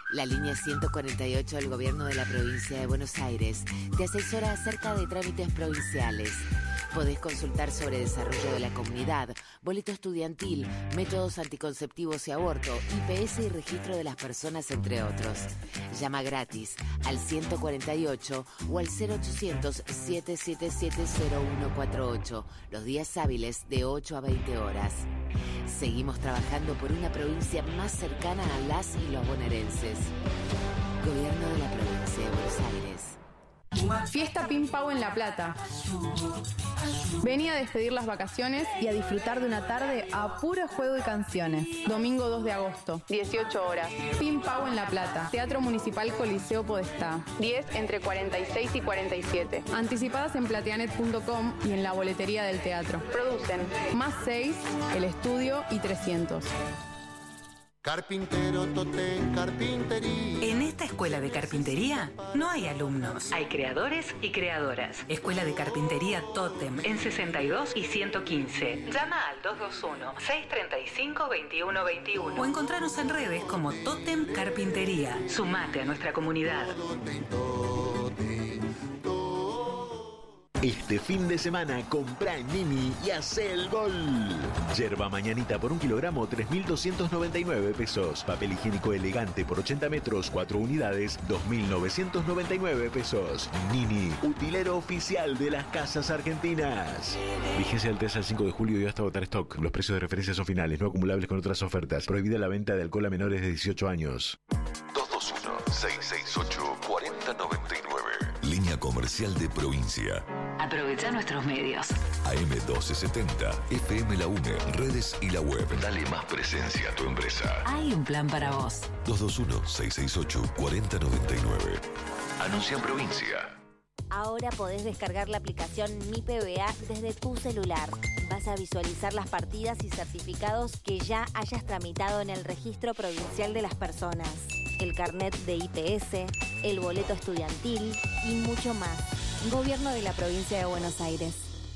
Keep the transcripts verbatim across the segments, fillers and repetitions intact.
La línea ciento cuarenta y ocho del Gobierno de la Provincia de Buenos Aires te asesora acerca de trámites provinciales. Podés consultar sobre desarrollo de la comunidad, boleto estudiantil, métodos anticonceptivos y aborto, I P S y registro de las personas, entre otros. Llama gratis al ciento cuarenta y ocho o al cero ochocientos, siete siete siete, cero uno cuatro ocho, los días hábiles de ocho a veinte horas. Seguimos trabajando por una provincia más cercana a las y los bonaerenses. Gobierno de la Provincia de Buenos Aires. Fiesta Pim Pau en La Plata. Vení a despedir las vacaciones y a disfrutar de una tarde a puro juego y canciones. Domingo dos de agosto, dieciocho horas. Pim Pau en La Plata. Teatro Municipal Coliseo Podestá. diez entre cuarenta y seis y cuarenta y siete. Anticipadas en plateanet punto com y en la boletería del teatro. Producen Más seis, El Estudio y trescientos. Carpintero Totem Carpintería. En esta escuela de carpintería no hay alumnos, hay creadores y creadoras. Escuela de Carpintería Totem en sesenta y dos y ciento quince. Llama al dos dos uno, seis tres cinco, dos uno dos uno o encontranos en redes como Totem Carpintería. Sumate a nuestra comunidad. Este fin de semana compra en Nini y hace el gol. Yerba mañanita por un kilogramo, tres mil doscientos noventa y nueve pesos. Papel higiénico elegante por ochenta metros, cuatro unidades, dos mil novecientos noventa y nueve pesos. Nini, utilero oficial de las casas argentinas. Vigencia del tres al cinco de julio y hasta agotar stock. Los precios de referencia son finales, no acumulables con otras ofertas. Prohibida la venta de alcohol a menores de dieciocho años. dos dos uno, seis seis ocho, cuatro cero nueve nueve. Línea comercial de provincia. Aprovecha nuestros medios. A M doce setenta, F M La UNE, redes y la web. Dale más presencia a tu empresa. Hay un plan para vos. dos dos uno, seis seis ocho, cuatro cero nueve nueve. Anuncia en provincia. Ahora podés descargar la aplicación Mi P B A desde tu celular. Vas a visualizar las partidas y certificados que ya hayas tramitado en el Registro Provincial de las Personas, el carnet de I P S, el boleto estudiantil y mucho más. Gobierno de la Provincia de Buenos Aires.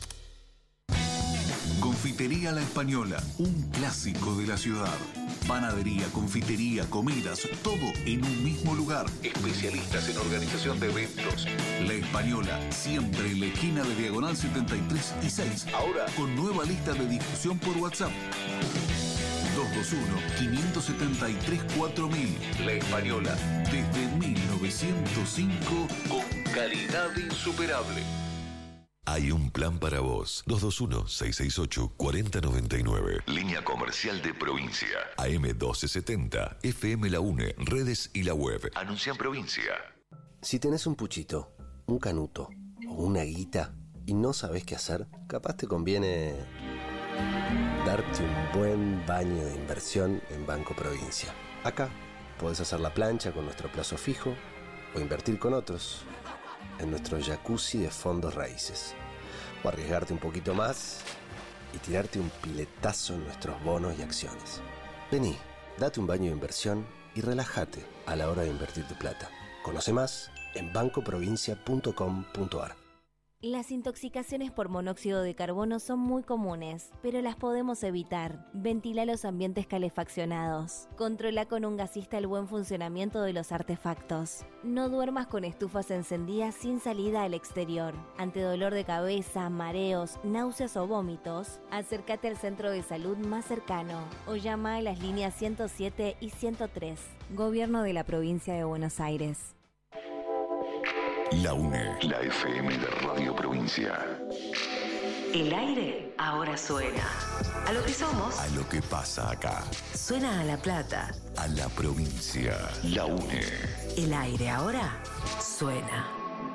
Confitería La Española, un clásico de la ciudad. Panadería, confitería, comidas, todo en un mismo lugar. Especialistas en organización de eventos. La Española, siempre en la esquina de Diagonal setenta y tres y seis. Ahora con nueva lista de discusión por WhatsApp. dos dos uno, cinco siete tres, cuatro mil. La Española, desde mil novecientos cinco, con calidad insuperable. Hay un plan para vos. dos dos uno, seis seis ocho, cuatro cero nueve nueve. Línea comercial de provincia. A M doce setenta, F M La UNE, redes y la web. Anuncia en provincia. Si tenés un puchito, un canuto o una guita y no sabés qué hacer, capaz te conviene darte un buen baño de inversión en Banco Provincia. Acá podés hacer la plancha con nuestro plazo fijo o invertir con otros en nuestro jacuzzi de fondos raíces, o arriesgarte un poquito más y tirarte un piletazo en nuestros bonos y acciones. Vení, date un baño de inversión y relájate a la hora de invertir tu plata. Conoce más en banco provincia punto com punto a r. Las intoxicaciones por monóxido de carbono son muy comunes, pero las podemos evitar. Ventila los ambientes calefaccionados. Controla con un gasista el buen funcionamiento de los artefactos. No duermas con estufas encendidas sin salida al exterior. Ante dolor de cabeza, mareos, náuseas o vómitos, acércate al centro de salud más cercano o llama a las líneas ciento siete y ciento tres. Gobierno de la Provincia de Buenos Aires. La UNE, la F M de Radio Provincia. El aire ahora suena. A lo que somos. A lo que pasa acá. Suena a La Plata. A la provincia. La UNE. El aire ahora suena.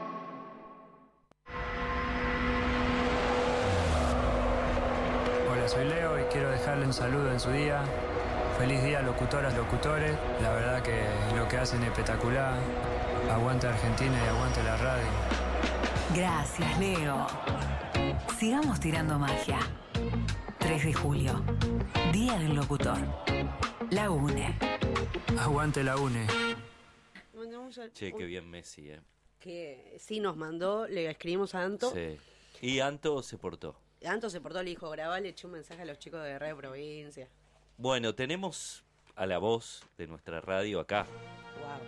Hola, soy Leo y quiero dejarle un saludo en su día. Feliz día, locutoras, locutores. La verdad que lo que hacen es espectacular. Aguante Argentina y aguante la radio. Gracias, Leo. Sigamos tirando magia. tres de julio, Día del Locutor. La UNE. Aguante la UNE. Che, qué bien Messi, eh. Que sí nos mandó, le escribimos a Anto. Sí. Y Anto se portó. Anto se portó, le dijo, grabá, le echó un mensaje a los chicos de Radio Provincia. Bueno, tenemos a la voz de nuestra radio acá. Wow.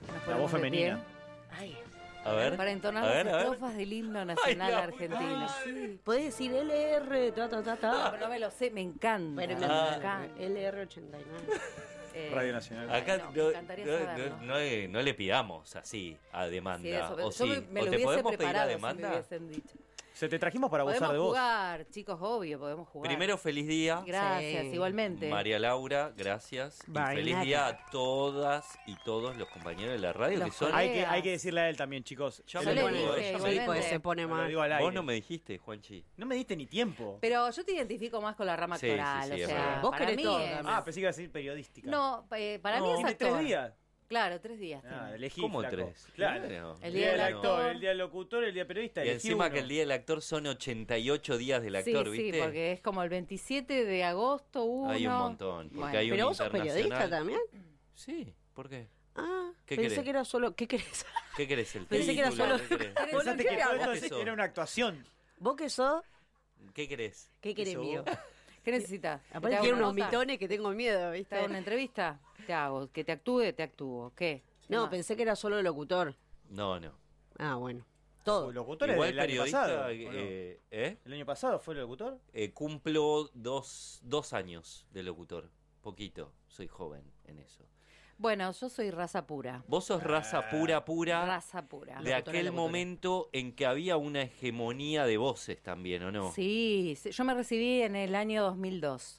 La voz femenina. Ay. A ver. Para entonar a ver, las a ver. estrofas del himno nacional Ay, no. argentino. Sí. Podés decir L R, ta, ta, ta, ta. No, pero no me lo sé, me encanta. Pero me Ah. encanta. L R ochenta y nueve. Eh, Radio Nacional. Acá no, me no, encantaría no, saberlo. no, no le- no le pidamos así a demanda. Sí, eso, o yo sí, me, me o lo te hubiese podemos pedir a preparado si demanda. me hubiesen dicho. Se te trajimos para abusar Podemos de vos. jugar, chicos, obvio, podemos jugar. Primero, feliz día. Gracias, Sí. igualmente. María Laura, gracias. Bye. Y feliz día a todas y todos los compañeros de la radio Los que son. Hay que, colegas. hay que decirle a él también, chicos. Ya Él Yo me es le lo muy digo, dije, yo Sí, me igualmente. pues se pone Lo mal. digo al aire. Vos no me dijiste, Juanchi. No me diste ni tiempo. Pero yo te identifico más con la rama Sí, sí, actoral, sí, o es sea, verdad. Vos para querés mí todo, es- además. Ah, pensé que iba a decir periodística. No, eh, para No, mí es ¿tiene actor. tres días? Claro, tres días. Ah, tiene. elegí, ¿Cómo flaco. tres? Claro. Claro. El El día día del del actor, actor. el día del locutor, el día del periodista. Y elegí encima uno. que el día del actor son ochenta y ocho días del actor, sí, ¿viste? Sí, porque es como el veintisiete de agosto uno. Hay un montón. Porque Bueno, hay un ¿Pero vos sos periodista internacional. también? Sí, ¿por qué? Ah, ¿Qué pensé querés? que era solo... ¿Qué querés? ¿Qué querés? ¿El Pensé que era título? solo- ¿Qué querés? Pensaste ¿qué que todo hago? esto era una actuación. ¿Vos qué sos? ¿Qué querés? ¿Qué querés sos mío? vos? ¿Qué necesitas? ¿Que te Aparte haga quiero una unos nota? mitones que tengo miedo, ¿Te ¿viste? hago una entrevista? Te hago. Que te actúe, te actúo. ¿Qué? ¿Qué No, más? pensé que era solo el locutor. No, no. Ah, bueno. Todo. ¿Locutores Igual del año periodista, pasado? ¿o no? eh, ¿eh? ¿El año pasado fue el locutor? Eh, cumplo dos, dos años de locutor. Poquito. Soy joven en eso. Bueno, yo soy raza pura. Vos sos raza pura, pura. Raza pura. De aquel momento en que había una hegemonía de voces también, ¿o no? Sí, sí, yo me recibí en el año dos mil dos.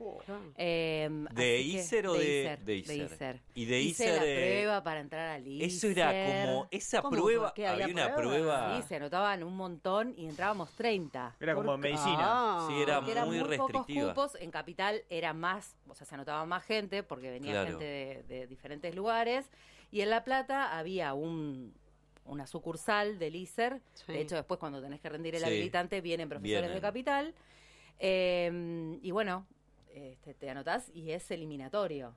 Eh, ¿De así que- ISER o de- ISER, de ISER? ISER. Y de Hice ISER, la eh, prueba para entrar al ISER. Eso era como, esa ¿Cómo? prueba, ¿Por qué? había ¿Había una prueba? prueba. Sí, se anotaban un montón y entrábamos treinta. Era como ¿Por qué? medicina. Ah. Sí, era Porque eran muy muy pocos restrictiva. cupos. En Capital era más, o sea, se anotaba más gente porque venía Claro. gente de, de diferentes lugares. Y en La Plata había un una sucursal del ISER. Sí. De hecho, después cuando tenés que rendir el Sí. habilitante vienen profesores Vienen. de Capital. Eh, y bueno, este, te anotás y es eliminatorio.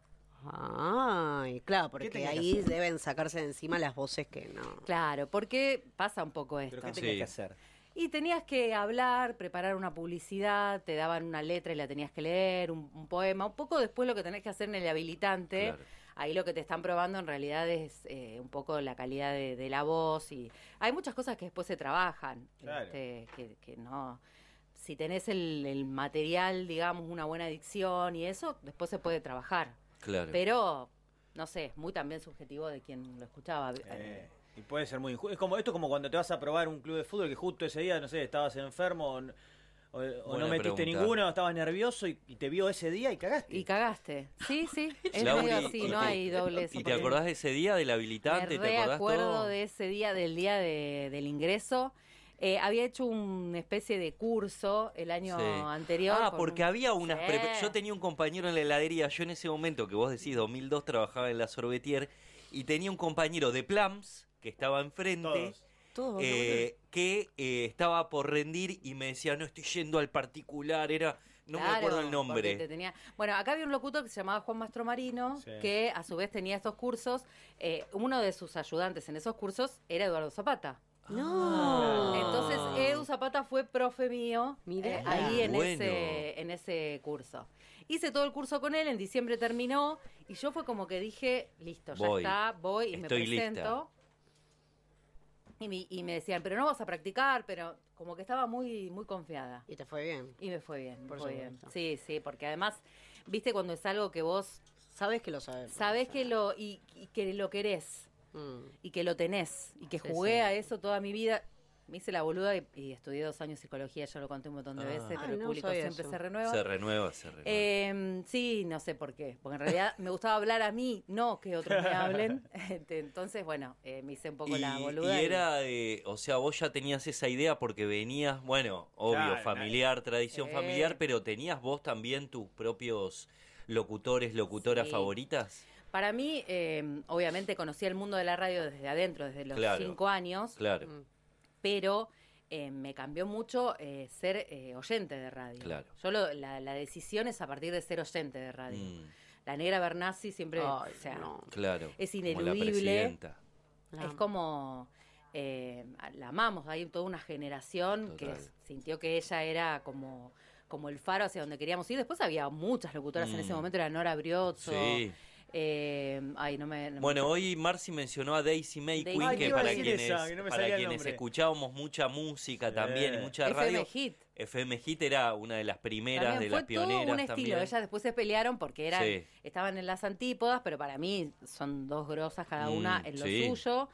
Ay, claro, porque tenías que ahí hacer? deben sacarse de encima las voces que no. Claro, porque pasa un poco esto. ¿Pero qué tenías Sí. que hacer? Y tenías que hablar, preparar una publicidad, te daban una letra y la tenías que leer, un, un poema, un poco después lo que tenés que hacer en el habilitante. Claro. Ahí lo que te están probando en realidad es eh, un poco la calidad de, de la voz y hay muchas cosas que después se trabajan, Claro. este, que, que no... Si tenés el, el material, digamos, una buena dicción y eso, después se puede trabajar. Claro. Pero, no sé, es muy también subjetivo de quien lo escuchaba. Eh, y puede ser muy injusto. Es como, esto es como cuando te vas a probar un club de fútbol que justo ese día, no sé, estabas enfermo o, n- o- o Buena no metiste pregunta. ninguno, estabas nervioso y, y te vio ese día y cagaste. Y cagaste. Sí, sí, es Lauri, medio así, ¿y no te- hay dobles. ¿Y te acordás de ese día del Me habilitante? ¿Te acordás reacuerdo todo? de ese día, del día de- del ingreso. Eh, había hecho una especie de curso el año Sí. anterior. Ah, con porque un- había unas... Sí. prepe- Yo tenía un compañero en la heladería, yo en ese momento que vos decís, dos mil dos, trabajaba en la Sorbetier, y tenía un compañero de Plums, que estaba enfrente, Todos. Todo, eh, que eh, estaba por rendir y me decía, no estoy yendo al particular, era... No me Claro, acuerdo el porque nombre. te tenía- Bueno, acá había un locutor que se llamaba Juan Mastromarino, Sí. que a su vez tenía estos cursos. Eh, uno de sus ayudantes en esos cursos era Eduardo Zapata. No. Entonces, Edu Zapata fue profe mío Mirá. eh, ahí en, Bueno. ese, en ese curso. Hice todo el curso con él, en diciembre terminó, y yo fue como que dije, listo, ya Voy. está, voy y me Estoy lista. presento. Y me, y me decían, pero no vas a practicar, pero como que estaba muy, muy confiada. Y te fue bien. Y me fue bien, me Por fue bien. supuesto. Sí, sí, porque además, viste cuando es algo que vos Sabes que lo sabes. sabés que lo, y, y que lo querés, Mm. y que lo tenés, y que Sí, jugué sí. a eso toda mi vida. Me hice la boluda y, y estudié dos años psicología, ya lo conté un montón de Ah. veces, Ay, pero el no público sabía siempre eso. se renueva. Se renueva, se renueva. Eh, sí, no sé por qué, porque en realidad me gustaba hablar a mí, no que otros me hablen. Este, Entonces, bueno, eh, me hice un poco y, la boluda. y era, eh, o sea, vos ya tenías esa idea porque venías, bueno, obvio, Claro, familiar, tradición Sí. familiar, pero tenías vos también tus propios locutores, locutoras Sí. favoritas. Para mí, eh, obviamente conocí el mundo de la radio desde adentro, desde los Claro. cinco años, Claro, Mm. pero eh, me cambió mucho eh, ser eh, oyente de radio. Claro. Yo lo- la, la decisión es a partir de ser oyente de radio. Mm, La negra Bernasi siempre, Ay, o sea, no. claro. es Como la ineludible. presidenta. La Es amo. como, eh, la amamos, hay toda una generación que Total. s- sintió que ella era como, como el faro hacia donde queríamos ir. Después había muchas locutoras en Mm. ese momento, era Nora Briozzo, Sí. Eh, ay, no me... no Bueno, me... hoy Marcy mencionó a Daisy May Daisy Queen, May. que Ay, iba a para decir quienes, esa, que no me para salía el quienes nombre. escuchábamos mucha música también y mucha F M radio. Hit. F M Hit era una de las primeras, También de fue las pioneras todo un estilo. también. Ellas después se pelearon porque eran, Sí. estaban en las antípodas, pero para mí son dos grosas cada Mm, una en lo sí. suyo.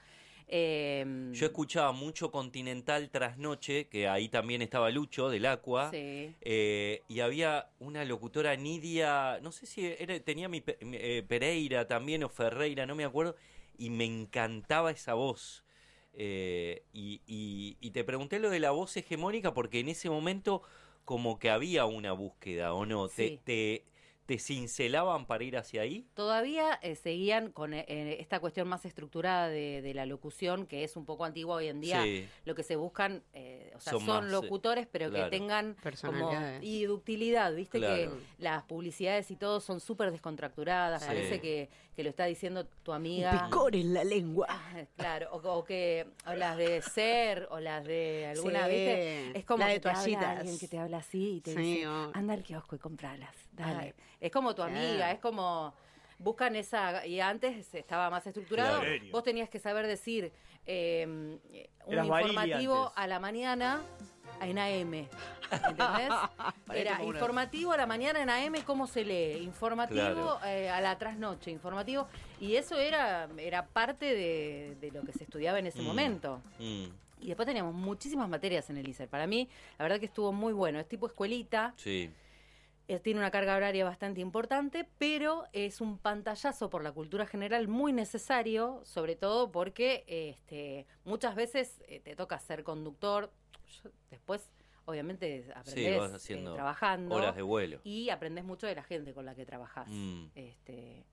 Eh, Yo escuchaba mucho Continental Trasnoche, que ahí también estaba Lucho del Aqua. Sí. Eh, y había una locutora, Nidia, no sé si era, tenía mi, Pe- mi, eh, Pereira también o Ferreira, no me acuerdo, y me encantaba esa voz. Eh, y, y- y te pregunté lo de la voz hegemónica porque en ese momento como que había una búsqueda, ¿o no? Sí. ¿Te, te, te cincelaban para ir hacia ahí? Todavía eh, seguían con eh, eh, esta cuestión más estructurada de, de la locución, que es un poco antigua hoy en día. Sí. Lo que se buscan, eh, o sea, Son son, más, eh, locutores, pero claro. que tengan como Personalidades. y ductilidad, viste Claro. que las publicidades y todo son súper descontracturadas. Sí. Parece que, que lo está diciendo tu amiga. Picor en la lengua. Claro, o, o que o las de Ser o las de alguna, Sí, ¿viste? Es como la de que te habla toallitas. alguien que te habla así y te Sí, dice, o- anda al kiosco y compralas, dale. Ay. Es como tu amiga, Ah. es como buscan esa, y antes estaba más estructurado, Claro. vos tenías que saber decir eh, un Eras Barili informativo antes. a la mañana en A M, ¿entendés? Era como una- informativo a la mañana en A M, ¿cómo se lee? Informativo Claro. eh, a la trasnoche, informativo, y eso era, era parte de, de lo que se estudiaba en ese Mm. momento. Mm, Y después teníamos muchísimas materias en el I S E R. Para mí, la verdad que estuvo muy bueno. Es tipo escuelita, sí. eh, tiene una carga horaria bastante importante, pero es un pantallazo por la cultura general muy necesario, sobre todo porque este, muchas veces eh, te toca ser conductor. Yo después, obviamente, Sí, aprendés vas haciendo eh, trabajando. horas de vuelo. Y aprendés mucho de la gente con la que trabajás. Mm. Este,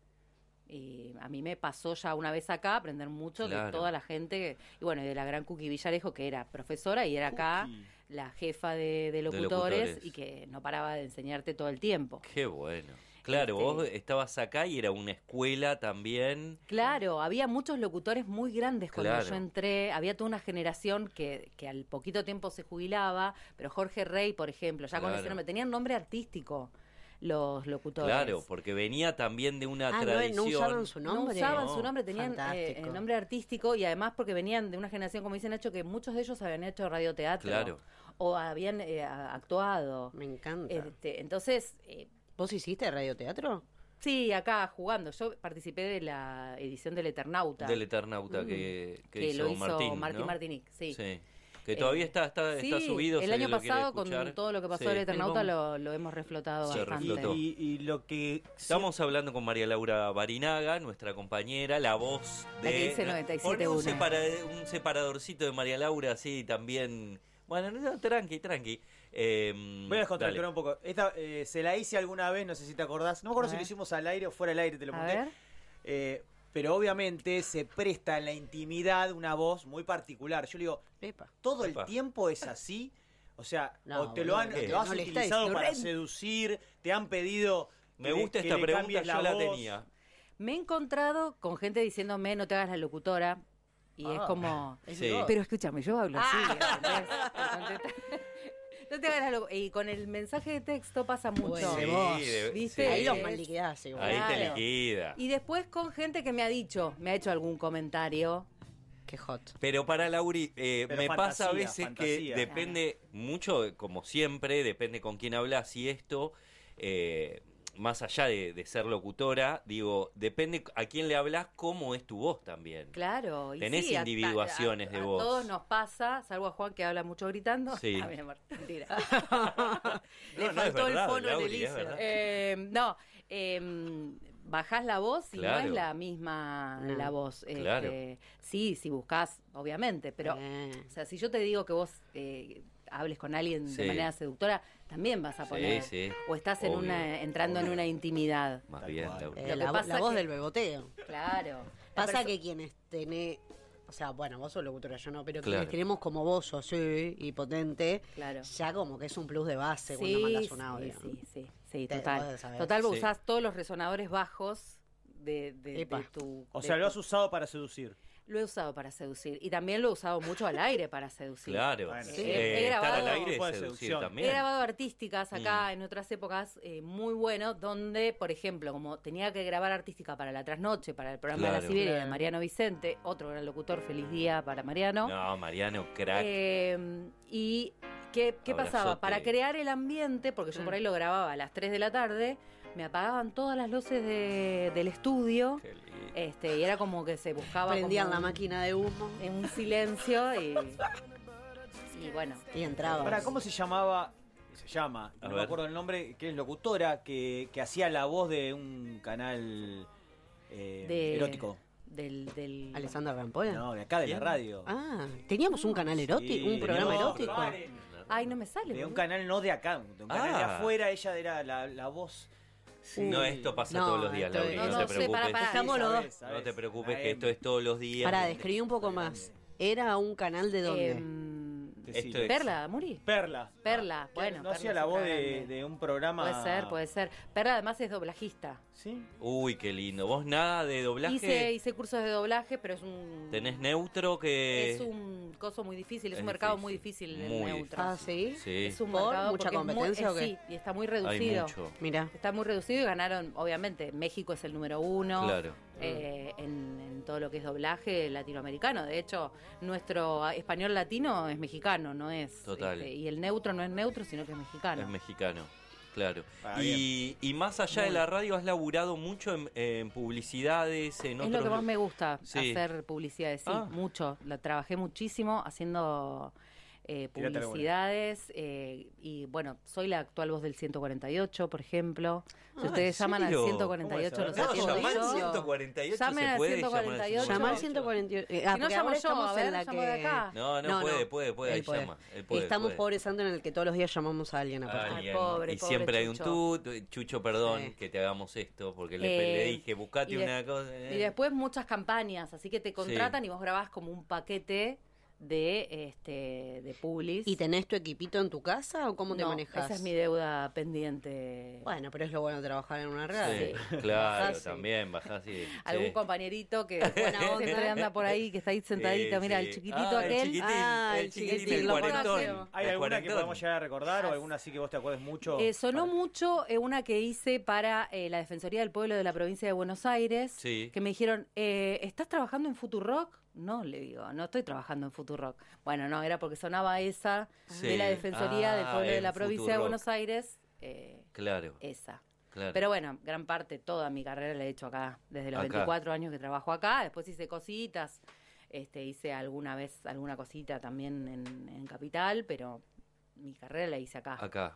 y a mí me pasó ya una vez acá aprender mucho Claro. de toda la gente, y bueno, y de la gran Cookie Villarejo, que era profesora y era acá la jefa de, de locutores, locutores. y que no paraba de enseñarte todo el tiempo. Qué bueno. Claro, Este- vos estabas acá y era una escuela también. Claro, había muchos locutores muy grandes cuando Claro. yo entré, había toda una generación que, que al poquito tiempo se jubilaba, pero Jorge Rey, por ejemplo, ya con Claro. ese nombre, tenían nombre artístico los locutores. Claro, porque venía también de una Ah, no, tradición. no usaban su nombre. No usaban No. su nombre, tenían eh, Fantástico. el nombre artístico, y además porque venían de una generación, como dice Nacho, que muchos de ellos habían hecho radioteatro. Claro. O habían eh, a- actuado. Me encanta. Este, entonces, eh, ¿Vos hiciste radioteatro? sí, acá jugando. Yo participé de la edición del Eternauta. Del Eternauta que, que que hizo lo hizo Martín, Martín ¿no? Martinic, sí. Que todavía Eh, está, está, está sí, subido. el si año alguien lo quiere pasado, con escuchar. todo lo que pasó Sí. del Eternauta, lo, lo hemos reflotado Se bastante. reflotó. Y, y lo que... Estamos hablando con María Laura Barinaga, nuestra compañera, la voz de... La que dice noventa y siete Poné un, uno. separa- un separadorcito de María Laura, así también... Bueno, no, tranqui, tranqui. Eh, Voy a descontracturar dale. un poco. Esta eh, se la hice alguna vez, no sé si te acordás. No me acuerdo A si lo ver. hicimos al aire o fuera del aire, te lo A pregunté. ver. Eh, pero obviamente se presta en la intimidad una voz muy particular. Yo le digo, Epa. ¿todo el Epa. tiempo es así? O sea, No, o te lo, boludo, han, ¿qué? te lo has No le está utilizado diciendo para Ren. seducir, te han pedido... Me que le- gusta que esta le pregunta, cambies yo la voz. tenía. Me he encontrado con gente diciéndome, no te hagas la locutora. Y es Ah, como, es Sí. vos. pero escúchame, yo hablo así. ¿entendés? Por contestar. No te hagas la locutora. Y con el mensaje de texto pasa mucho. Bueno, Sí, vos. de- ¿Viste? sí. Ahí los Es- mal liquidás igual. Ahí te Claro. liquida. Y después con gente que me ha dicho, me ha hecho algún comentario. Qué hot. Pero para Lauri, eh, Pero me pasa a fantasía, veces fantasía. que depende mucho, como siempre, depende con quién hablas y esto, eh, más allá de, de ser locutora, digo, depende a quién le hablas, cómo es tu voz también. Claro. Y Tenés sí, a- individuaciones a- de a voz. todos nos pasa, salvo a Juan que habla mucho gritando. Sí. Ah, mi amor, mentira. No, Le no, es faltó verdad, el fono en Lauri, el es ISER. verdad. Eh, no, eh, bajás la voz y no Claro. es la misma No. la voz. Este, Claro. sí, si buscas, obviamente, pero, Eh. o sea, si yo te digo que vos eh, hables con alguien Sí. de manera seductora, también vas a Sí, poner. sí. O estás en Obvio, una, entrando obvio. en una intimidad. Más Tal bien, cual. Lauri. Eh, Lo que la, pasa la voz que- del beboteo. Claro. La Pasa perso- que quienes tenés, o sea, bueno, vos sos locutora, yo no, pero Claro. quienes tenemos como voz así y potente, Claro. ya como que es un plus de base cuando Sí, mandas un sí, audio. sí, sí, sí, Te- total. vos sabés. Total, vos Sí. usás todos los resonadores bajos de, de, Epa. de tu... O de sea, lo tu- has usado para seducir. Lo he usado para seducir. Y también lo he usado mucho al aire para seducir. Claro. Bueno, Sí. he, he Eh, grabado, estar al aire es seducir también. He grabado artísticas acá Mm. en otras épocas eh, muy bueno, donde, por ejemplo, como tenía que grabar artística para La Trasnoche, para el programa de Claro. la Siberia Claro. de Mariano Vicente, otro gran locutor, feliz día para Mariano. No, Mariano, crack. Eh, y ¿qué, qué pasaba? Abrazote. Para crear el ambiente, porque yo por ahí lo grababa a las tres de la tarde, me apagaban todas las luces de- del estudio. Este, y era como que se buscaba. Prendían como la un- máquina de humo. En un silencio y. Y bueno. Y entraba. Para, ¿cómo se llamaba? Se llama, A no me ver. acuerdo el nombre, que es locutora, que, que hacía la voz de un canal eh, De- erótico. Del, del... ¿Alessandra Rampolla? No, de acá de la radio. Ah, ¿teníamos un canal erótico? Sí, ¿Un programa teníamos- erótico? Ay, no me sale. De un boludo. canal no de acá, de un canal de Ah. afuera, ella era la, la voz. No, esto pasa No, todos los días, esto Lauri, es- no, no, te no sé, preocupes. para, para. Estamos los dos. Sabes, No te preocupes sabes. que esto es todos los días. Para, describir un poco más. ¿Era un canal de dónde? Em, Esto es- Perla, Muri. Perla. Perla, bueno. ¿No Perla hacía es la voz otra de, grande. de un programa? Puede ser, puede ser. Perla además es doblajista. ¿Sí? Uy, qué lindo. ¿Vos nada de doblaje? Hice, hice cursos de doblaje, pero es un... ¿Tenés neutro que...? Es un coso muy difícil, es, Es un mercado difícil, muy difícil el muy neutro. Ah, ¿sí? Sí. Es un ¿Por mercado mucha porque es muy- competencia eh, o qué? Sí, y está muy reducido. mucho. Mira. Está muy reducido y ganaron, obviamente, México es el número uno. Claro. eh, en, en todo lo que es doblaje latinoamericano. De hecho, nuestro español latino es mexicano, no es. Total. este, y el neutro no es neutro, sino que es mexicano. Es mexicano, claro. Ah, y, y más allá de Muy. la radio, has laburado mucho en, en publicidades, en Es otros... lo que más me gusta, Sí. hacer publicidades, sí, Ah. mucho. La trabajé muchísimo haciendo eh, Tírate alguna. publicidades eh, y bueno, soy la actual voz del ciento cuarenta y ocho, por ejemplo. Si Ah, ustedes ¿en llaman al serio? ciento cuarenta y ocho, ¿Cómo los es eso? No, atiendo llamar al yo. ciento cuarenta y ocho Llamen se al puede ciento cuarenta y ocho. Llamar ciento cuarenta y ocho. Eh, ah, Si no porque llamo ahora yo, estamos a ver, en la llamo de que... acá. No, no, No, puede, no. puede, puede, ahí Él puede. llama. Él puede, Estamos puede. pobres Santo en el que todos los días llamamos a alguien aparte. Alguien. pobre, y pobre siempre hay un Chucho. tú, Chucho, perdón, Sí. que te hagamos esto, porque le, Eh, le dije, buscate y de- una cosa. eh. Y después muchas campañas, así que te contratan y vos grabás como un paquete de este de publis. ¿Y tenés tu equipito en tu casa o cómo te No, manejas? esa es mi deuda pendiente. Bueno, pero es lo bueno de trabajar en una radio. Sí, claro, Bajás y- también, bajás y... Algún sí. compañerito que buena onda, siempre anda por ahí, que está ahí sentadito, Sí, mira, sí. el chiquitito Ah, el aquel. chiquitín, Ah, el el chiquitín, chiquitín, el lo cuarentón. conocemos. ¿Hay el alguna que cuarentón. podamos llegar a recordar o alguna así que vos te acuerdes mucho? Eh, sonó Para- mucho eh, una que hice para eh, la Defensoría del Pueblo de la provincia de Buenos Aires, Sí. que me dijeron, eh, ¿estás trabajando en Futurock? No, le digo, no estoy trabajando en Futurock. Bueno, no, era porque sonaba esa Sí. de la Defensoría del Ah, Pueblo de en la provincia de Futurock. Buenos Aires, eh, Claro, esa. claro. Pero bueno, gran parte, toda mi carrera la he hecho acá, desde los Acá. veinticuatro años que trabajo acá. Después hice cositas, este, hice alguna vez alguna cosita también en, en Capital, pero mi carrera la hice acá. Acá.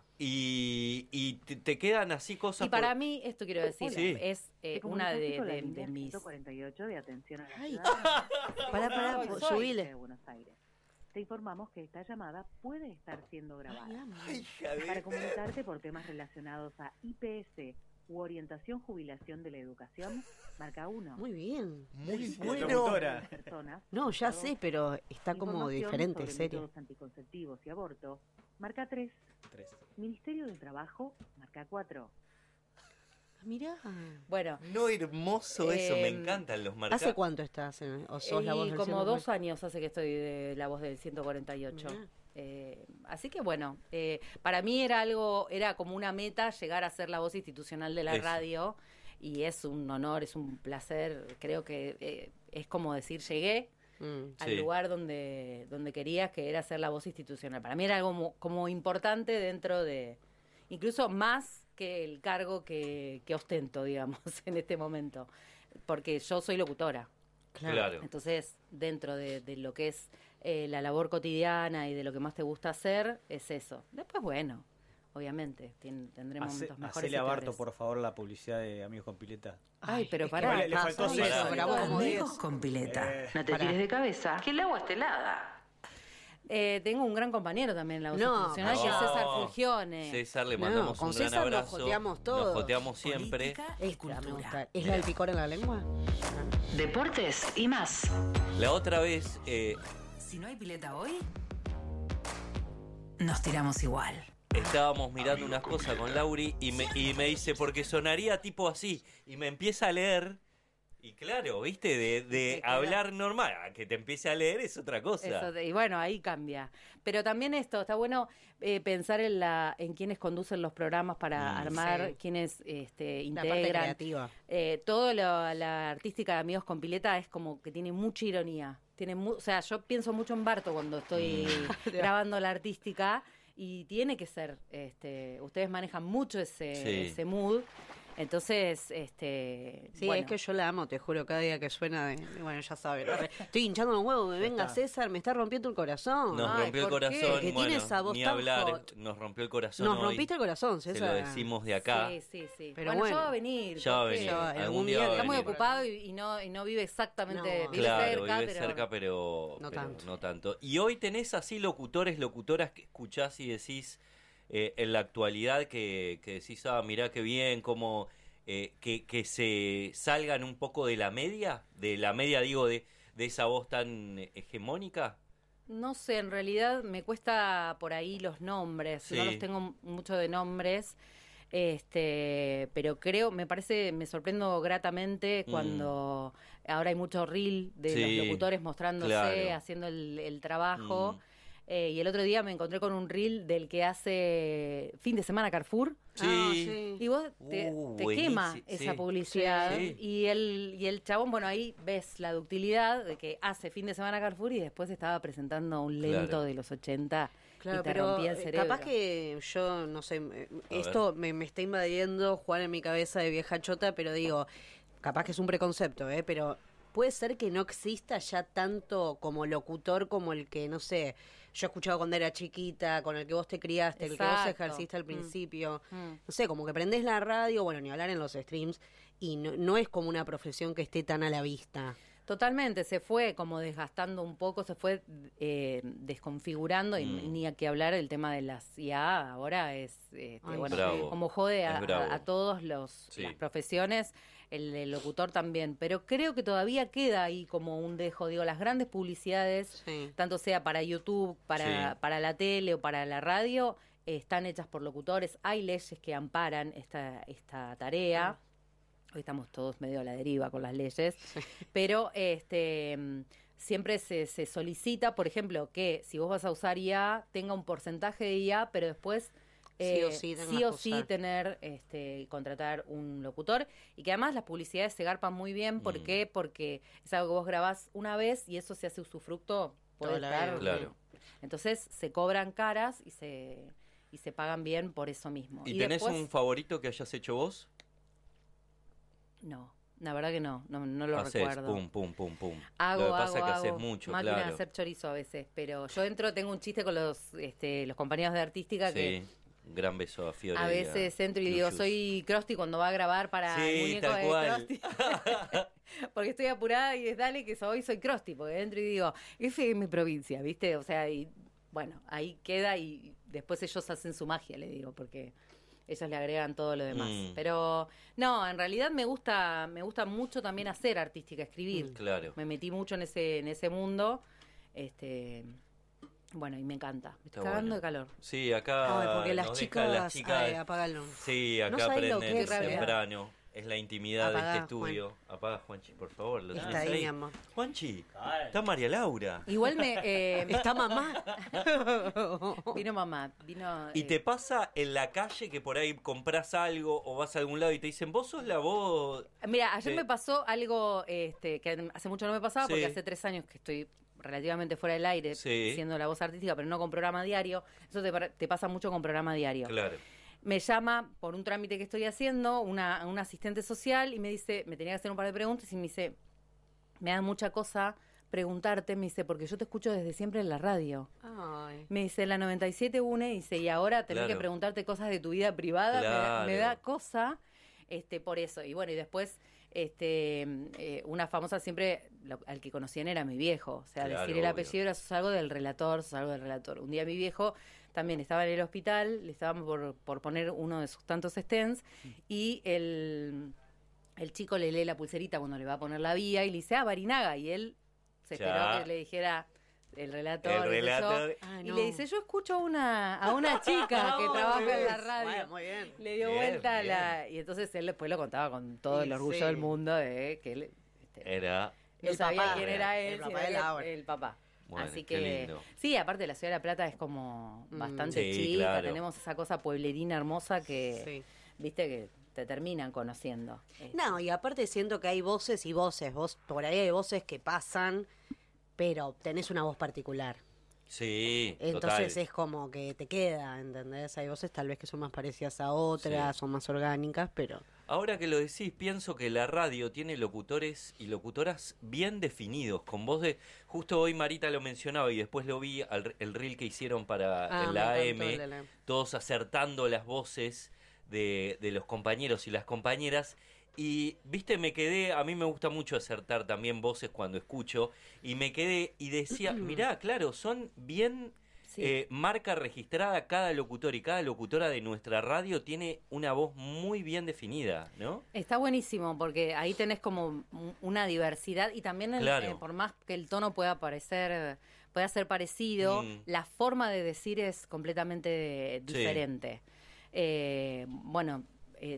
Y, y te, te quedan así cosas... Y para por- mí, esto quiero decir, Sí. es eh, Te una de, comunicaste con la de- línea de mis... ciento cuarenta y ocho de atención a la Ay. ciudad Pará, pará, Ay, po- soy. subile. de Buenos Aires. Te informamos que esta llamada puede estar siendo grabada. Ay, Hija de- Para comunicarte por temas relacionados a I P S u orientación jubilación de la educación, marca uno. Muy bien. Muy Sí, bueno. locutora. Personas, No, ya dos, sé, pero está como información diferente, sobre serio. métodos anticonceptivos y aborto, marca tres. Tres. Ministerio del Trabajo, marca cuatro. Mirá. Bueno, No, hermoso eso, me Em, encantan los marcados. ¿Hace cuánto estás? En, ¿O sos la voz y del como ciento dos cuarenta? años hace que estoy de la voz del ciento cuarenta y ocho. Mirá. Eh, así que bueno, eh, para mí era algo, era como una meta llegar a ser la voz institucional de la Eso. radio y es un honor, es un placer, creo que eh, es como decir llegué Mm. al Sí. lugar donde, donde querías, que era ser la voz institucional. Para mí era algo como, como importante dentro de, incluso más que el cargo que, que ostento, digamos, en este momento, porque yo soy locutora. Claro. Entonces, dentro de, de lo que es eh, la labor cotidiana y de lo que más te gusta hacer, es eso. Después, bueno, obviamente, tien- tendremos Hace, momentos mejores hacele y a Barto, peores. por favor, la publicidad de Amigos con Pileta. Ay, pero es que pará. le- le faltó Ay, sexo. pero Grabó como Amigos diez. con pileta. Eh, No te pará. tires de cabeza, que el agua está helada. Eh, tengo un gran compañero también en la voz No, institucional, que es no. César Fulgione. César, le No, mandamos con un gran César nos abrazo. joteamos todos. Nos joteamos siempre. Política y Esta me cultura. gusta. ¿Es la del picor en la lengua? Deportes y más. La otra vez, eh, Si no hay pileta hoy, nos tiramos igual. estábamos mirando unas cosas con Lauri y me, y me dice, porque sonaría tipo así. Y me empieza a leer Y claro, viste, de, de hablar normal a que te empiece a leer es otra cosa. Eso, y bueno, ahí cambia. Pero también esto, está bueno eh, pensar en la en quienes conducen los programas para Mm, armar, sí. quienes este, La parte integran. creativa. Eh, todo lo, la artística de Amigos con Pileta es como que tiene mucha ironía. Tiene mu- o sea, yo pienso mucho en Barto cuando estoy grabando la artística y tiene que ser, este, ustedes manejan mucho ese, Sí. ese mood. Entonces, este... Sí, bueno. es que yo la amo, te juro, cada día que suena de... de- bueno, ya saben. Estoy hinchando los huevos, me venga está. César, me está rompiendo el corazón. Nos Ay, rompió el ¿por qué? corazón, Que bueno, tiene esa voz ni tan hablar, hot. nos rompió el corazón Nos hoy. rompiste el corazón, Se César. lo decimos de acá. Sí, sí, sí. Pero bueno, bueno. ya va a venir. Ya va a porque venir, algún algún día va a Está muy venir. ocupado y, y no y no vive exactamente... No. Vive Claro, cerca, vive pero... cerca, pero, No pero tanto. no tanto. Y hoy tenés así locutores, locutoras que escuchás y decís eh, en la actualidad que, que decís, ah, mirá qué bien, cómo... Eh, que, que se salgan un poco de la media, de la media digo, de, de esa voz tan hegemónica. No sé, en realidad me cuesta por ahí los nombres, Sí. no los tengo mucho de nombres, este, pero creo, me parece, me sorprendo gratamente Mm. cuando ahora hay mucho reel de Sí, los locutores mostrándose, claro. haciendo el, el trabajo. Mm. Eh, y el otro día me encontré con un reel del que hace fin de semana Carrefour. Sí. Ah, sí. Y vos te, Uh, te buenísimo. quema Sí. esa Sí. publicidad. Sí. Y el y el chabón, bueno, ahí ves la ductilidad de que hace fin de semana Carrefour y después estaba presentando un lento Claro. de los ochenta Claro, y te pero rompía el eh, cerebro. capaz que yo, no sé, eh, A esto me, me está invadiendo Juan en mi cabeza de vieja chota, pero digo, capaz que es un preconcepto, ¿eh? Pero puede ser que no exista ya tanto como locutor como el que, no sé, yo he escuchado cuando era chiquita, con el que vos te criaste, el que vos Exacto. ejerciste al Mm. principio. Mm. No sé, como que prendés la radio, bueno, ni hablar en los streams, y no, no es como una profesión que esté tan a la vista. Totalmente, se fue como desgastando un poco, se fue eh, desconfigurando y Mm. ni a qué hablar el tema de las I A ahora es, este, Ay, bueno, bravo. como jode a, Es bravo. a- a todos los Sí. las profesiones, el, el locutor también, pero creo que todavía queda ahí como un dejo, digo, las grandes publicidades, Sí. tanto sea para YouTube, para, Sí. para la tele o para la radio, eh, están hechas por locutores, hay leyes que amparan esta, esta tarea. Hoy estamos todos medio a la deriva con las leyes, pero este mm, siempre se, se solicita, por ejemplo, que si vos vas a usar I A, tenga un porcentaje de I A, pero después Sí o eh, sí tengas sí que o sí usar. tener, este, contratar un locutor, y que además las publicidades se garpan muy bien, ¿por Mm. qué? Porque es algo que vos grabás una vez y eso se hace usufructo, puede Toda la estar... vida. Claro. Entonces se cobran caras y se, y se pagan bien por eso mismo. ¿Y, tenés después- un favorito que hayas hecho vos? No, la verdad que no, no, no lo Hacés, recuerdo. pum, pum, pum, pum. Hago, Lo que pasa hago, es que haces hago. mucho, Máquina claro. de hacer chorizo a veces, pero yo entro, tengo un chiste con los este, los compañeros de artística que Sí, un gran beso a Fiore. a y veces entro y digo, Lucius. soy Krusty cuando va a grabar para Sí, el muñeco tal de cual. Krusty. Porque estoy apurada y es dale que hoy soy Krusty, porque entro y digo, F es mi provincia, ¿viste? O sea, y bueno, ahí queda y después ellos hacen su magia, le digo, porque ellos le agregan todo lo demás. Mm. Pero no, en realidad me gusta me gusta mucho también hacer artística, escribir. Claro. Me metí mucho en ese en ese mundo. Este, bueno, y me encanta. Me Está estoy cagando bueno. de calor. Sí, acá Ay, porque las nos chicas, dejan las chicas. ay, apágalo. Sí, No acá sabés lo prenden que es, rabia. temprano. Es la intimidad Apagá, de este estudio. Apaga, Juanchi, por favor. ¿Lo Está tenés ahí, mi amor. Juanchi, está María Laura. Igual me eh, ¿Está mamá? vino mamá, vino ¿Y eh, te pasa en la calle que por ahí compras algo o vas a algún lado y te dicen, vos sos la voz? Mira, ayer Sí. me pasó algo este, que hace mucho no me pasaba, porque Sí. hace tres años que estoy relativamente fuera del aire, Sí. siendo la voz artística, pero no con programa diario. Eso te, par- te pasa mucho con programa diario. Claro. Me llama por un trámite que estoy haciendo una, una asistente social y me dice, me tenía que hacer un par de preguntas y me dice, me da mucha cosa preguntarte, me dice, porque yo te escucho desde siempre en la radio. Ay. Me dice, la noventa y siete une, dice, y ahora tener Claro. que preguntarte cosas de tu vida privada, me da- me, da Claro. cosa este por eso. Y bueno, y después este eh, una famosa siempre, lo- al que conocían era mi viejo. O sea, Claro, decir el obvio. apellido era, sos algo del relator, sos algo del relator. Un día mi viejo también estaba en el hospital, le estaban por, por poner uno de sus tantos stents, y el, el chico le lee la pulserita cuando le va a poner la vía y le dice, ah, Barinaga, y él se Ya. esperó que le dijera el relator. El qué sé yo. relator. Ah, Y no. le dice, yo escucho a una, a una chica que No, trabaja en la ves. radio. Bueno, muy bien. Le dio Bien, vuelta a bien. la... Y entonces él después lo contaba con todo Sí, el orgullo sí. del mundo de que él Este, Era... Él El sabía papá. quién era él, El si papá era de Laura. el papá. Bueno, Así qué que lindo. sí, aparte la Ciudad de La Plata es como Mm. bastante Sí, chica, claro. tenemos esa cosa pueblerina hermosa que, Sí. viste, que te terminan conociendo. No, y aparte siento que hay voces y voces. Vos, por ahí hay voces que pasan, pero tenés una voz particular. Sí, Entonces total. es como que te queda, ¿entendés? Hay voces tal vez que son más parecidas a otras, Sí. son más orgánicas, pero... Ahora que lo decís, pienso que la radio tiene locutores y locutoras bien definidos, con voz de... Justo hoy Marita lo mencionaba y después lo vi, al, el reel que hicieron para Ah, la me encantó A M, el de la A M. todos acertando las voces de, de los compañeros y las compañeras. Y, viste, me quedé, a mí me gusta mucho acertar también voces cuando escucho, y me quedé y decía, mirá, claro, son bien... Eh, marca registrada cada locutor y cada locutora de nuestra radio tiene una voz muy bien definida, ¿no? Está buenísimo porque ahí tenés como un- una diversidad y también el- Claro. eh, por más que el tono pueda parecer, pueda ser parecido, Mm. la forma de decir es completamente Sí. diferente. Eh, bueno, eh,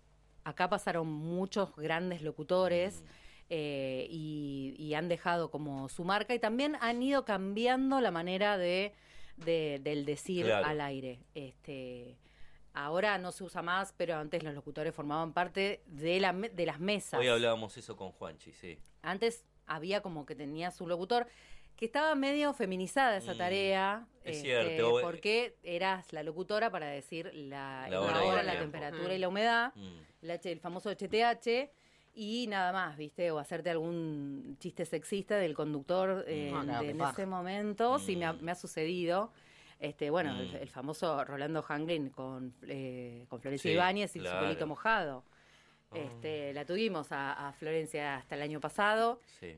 acá pasaron muchos grandes locutores. Mm. eh, y, y han dejado como su marca y también han ido cambiando la manera de, de- del decir Claro. al aire. Este, ahora no se usa más, pero antes los locutores formaban parte de, la, me- de las mesas. Hoy hablábamos eso con Juanchi, sí. Antes había como que tenía su locutor, que estaba medio feminizada esa Mm, tarea. es este, cierto. Porque eras la locutora para decir la, La la hora hora, y el la tiempo. temperatura Mm. y la humedad, Mm. el, H- el famoso H T H, y nada más, ¿viste? O hacerte algún chiste sexista del conductor eh, Ah, claro, de- qué en paja. ese momento. Sí, me ha, Mm. me ha sucedido. Este, bueno, Mm. el, el famoso Rolando Hanglin con, eh, con Florencia Sí, Ibáñez y claro. su pelito mojado. Oh. Este, la tuvimos a, a Florencia hasta el año pasado. Sí.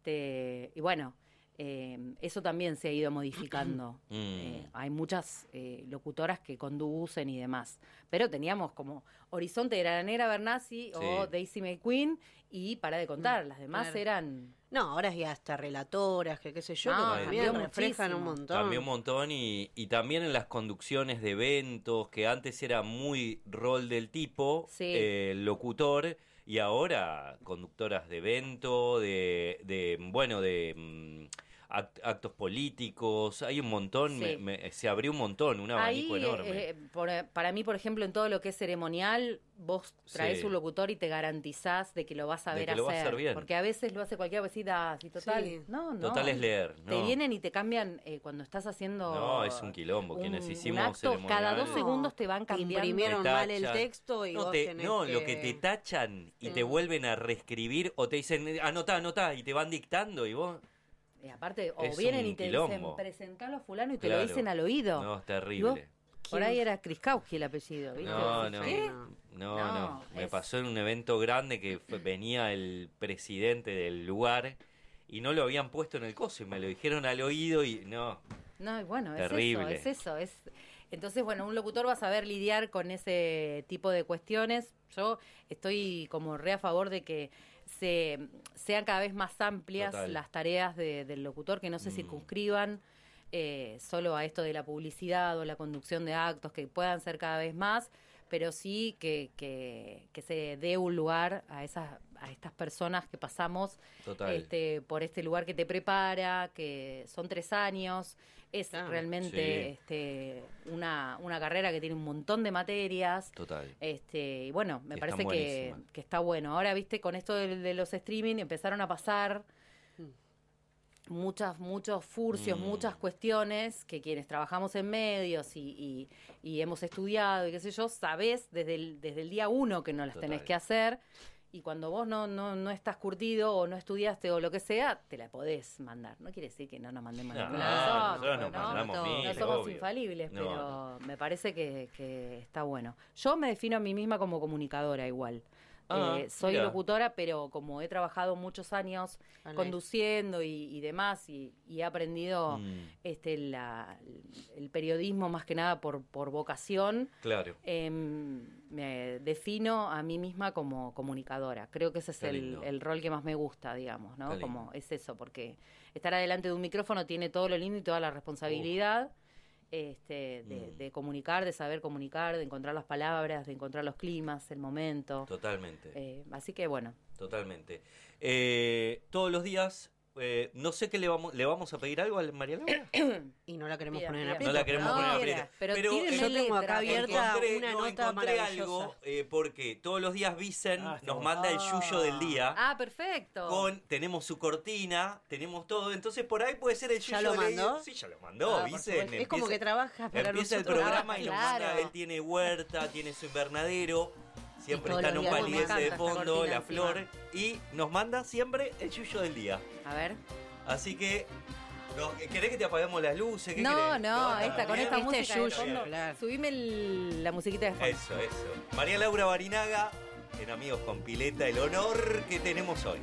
Este, y bueno, eh, eso también se ha ido modificando. Mm. Eh, hay muchas eh, locutoras que conducen y demás. Pero teníamos como Horizonte era la Negra Bernasi o Sí. Daisy McQueen y para de contar, las demás Claro. eran... No, ahora hay hasta relatoras, que qué sé yo, No, que también cambió reflejan un muchísimo. montón. Cambió un montón y, y también en las conducciones de eventos, que antes era muy rol del tipo, Sí. eh, locutor, y ahora conductoras de evento, de, de bueno, de mm, act- actos políticos, hay un montón, Sí. me- me- se abrió un montón, un abanico Ahí, enorme. eh, por- para mí, por ejemplo, en todo lo que es ceremonial, vos traes Sí. un locutor y te garantizás de que lo vas a De ver que lo va a hacer. hacer bien. Porque a veces lo hace cualquiera vecida, y total. Sí. No, no. Total es leer, Te no. vienen y te cambian eh, cuando estás haciendo. No, es un quilombo. un- Quienes un hicimos acto, ceremonial- cada dos segundos te van Te cambiando. imprimieron Te mal el tachan. texto y No, vos te- tenés no, que... lo que te tachan y te Mm. vuelven a reescribir o te dicen, anotá, anotá, y te van dictando y vos... Y aparte, o Es vienen un y te quilombo. dicen, presentalo a fulano y te Claro. lo dicen al oído. No, es Y terrible. vos, por ahí era Kriskowski el apellido, ¿viste? No, Decís, no, ¿qué? no, No, no. Me es- pasó en un evento grande que fue- venía el presidente del lugar y no lo habían puesto en el coso y me lo dijeron al oído y no. No, y bueno, Terrible. es eso, es eso, es entonces bueno, un locutor va a saber lidiar con ese tipo de cuestiones. Yo estoy como re a favor de que se sean cada vez más amplias Total. las tareas de- del locutor, que no se Mm. circunscriban eh, solo a esto de la publicidad o la conducción de actos, que puedan ser cada vez más, pero sí que, que, que se dé un lugar a esas a estas personas que pasamos Total. este por este lugar que te prepara, que son tres años, es Claro. realmente Sí. este una, una carrera que tiene un montón de materias. Total. Este, y bueno, me Y parece están que, buenísimas. que está bueno. Ahora, viste, con esto de, de los streaming empezaron a pasar muchas, muchos furcios, Mm. muchas cuestiones que quienes trabajamos en medios y, y- y hemos estudiado y qué sé yo, sabés desde el, desde el día uno que no las tenés Total. que hacer. Y cuando vos no, no, no estás curtido o no estudiaste o lo que sea, te la podés mandar. No quiere decir que no nos mandemos No, ninguna no, nosotros, nosotros nos ¿no? mandamos No mil, somos obvio. infalibles, No, pero me parece que, que está bueno. Yo me defino a mí misma como comunicadora igual. Ah, Eh, soy mira. locutora, pero como he trabajado muchos años Vale. conduciendo y, y demás, y, y he aprendido Mm, este la, el periodismo más que nada por, por vocación, claro. em, me defino a mí misma como comunicadora. Creo que ese es Está el, lindo. el rol que más me gusta, digamos, ¿no? Está Como lindo. es eso, porque estar adelante de un micrófono tiene todo lo lindo y toda la responsabilidad. este, de, Mm. de comunicar, de saber comunicar, de encontrar las palabras, de encontrar los climas, el momento. Totalmente. Eh, así que bueno. Totalmente. Eh, todos los días, eh, no sé qué le vamos, ¿le vamos a pedir algo a María Laura? Y no la queremos Bien, poner en bien. aprieto. No la queremos No, poner en mira, aprieto. pero Pero tírenme yo tengo acá letra, abierta encontré, una no, nota encontré maravillosa. algo, eh, porque todos los días Vicen Ah, está nos bueno. manda el yuyo del día. Ah, perfecto. Con, tenemos su cortina, tenemos todo, entonces por ahí puede ser el ¿Ya yuyo lo del mandó? Sí, ya lo mandó, Ah, por Vicen. supuesto. Es como que trabaja para Empieza el nosotros. programa y nos Claro. manda, él tiene huerta, tiene su invernadero, siempre Y todos está en los un días- palidece Me de encanta esta fondo, cortina la flor, encima. y nos manda siempre el yuyo del día. A ver. Así que, no, ¿querés que te apaguemos las luces? ¿Qué No, querés? no, esta, con esta Este música de yuyo, fondo. claro. Subime el- la musiquita de fondo. Eso, eso. María Laura Barinaga, en Amigos con Pileta, el honor que tenemos hoy.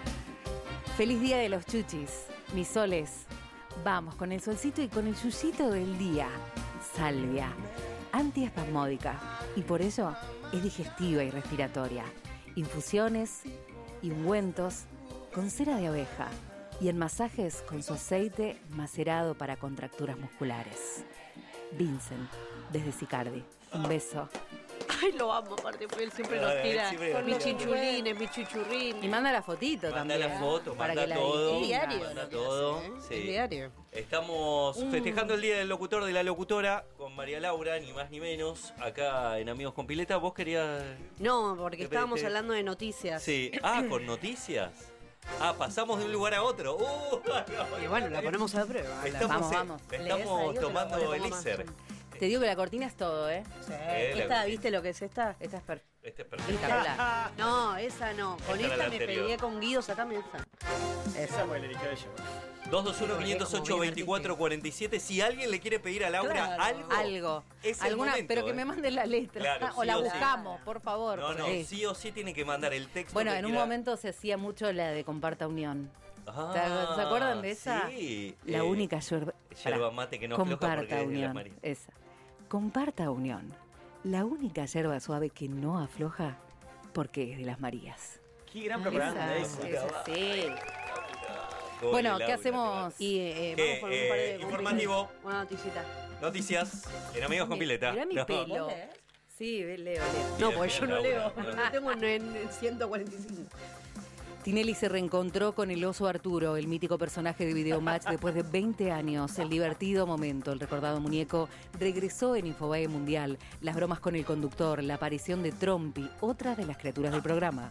Feliz día de los chuchis, mis soles. Vamos con el solcito y con el yuyito del día. Salvia, antiespasmódica y por ello es digestiva y respiratoria. Infusiones y ungüentos con cera de abeja y en masajes con su aceite macerado para contracturas musculares. Vincent, desde Sicardi. Un beso. Ay, lo amo, aparte, porque él siempre Ay, nos tira siempre con mis nos tira. chichulines, mis chichurrines. Y manda la fotito Manda también. la foto, para manda que la todo. Es diario Manda lo que todo. hace, ¿eh? Sí. Es diario. Estamos festejando el Día del Locutor, de la Locutora, con María Laura, ni más ni menos, acá en Amigos con Pileta. ¿Vos querías...? No, porque ¿Qué estábamos pediste? hablando de noticias. Sí. Ah, con noticias. Ah, pasamos de un lugar a otro. Uh, Y bueno, la ponemos a prueba. Estamos, Vamos, eh, vamos. Lees ahí estamos o te la tomando ponemos más elixir. con- Te digo que la cortina es todo, ¿eh? Sí. Eh, la- Esta, ¿viste lo que es esta? Esta es perfecta. Este es perfecto. Espectacular. No, esa no. Con Esta era esta la me anterior. peleé con Guido, sacame esa. Esa fue la eligió ella. dos dos uno, cinco cero ocho, dos cuatro cuatro siete. Si alguien le quiere pedir a Laura Claro. algo, Algo. es el Alguna, momento, pero que ¿eh? me manden la letra. Claro, o sí la o sí. buscamos, por favor. No, no, porque- sí o sí tiene que mandar el texto. Bueno, que en un quiera. momento se hacía mucho la de Comparta Unión. Ah, ¿Se acuerdan de esa? Sí. La eh, única yerba, yerba pará. mate que no afloja Comparta porque es de las Unión. Marías. Esa. Comparta Unión. La única yerba suave que no afloja porque es de las Marías. Qué gran propaganda Esa, esa. esa, sí. Pobre Bueno, ¿qué Laura, hacemos? Y eh, ¿Qué? vamos con un par de Eh, informativo. Una noticita. Noticias en Amigos con Pileta. Mirá mi No. pelo. ¿Vos lees? Sí, leo, leo. No, Bien, pues yo bien, no leo. Laura, no. Lo tengo en, en ciento cuarenta y cinco. Tinelli se reencontró con el oso Arturo, el mítico personaje de Videomatch, después de veinte años. El divertido momento, el recordado muñeco, regresó en Infobae Mundial. Las bromas con el conductor, la aparición de Trompi, otra de las criaturas del programa.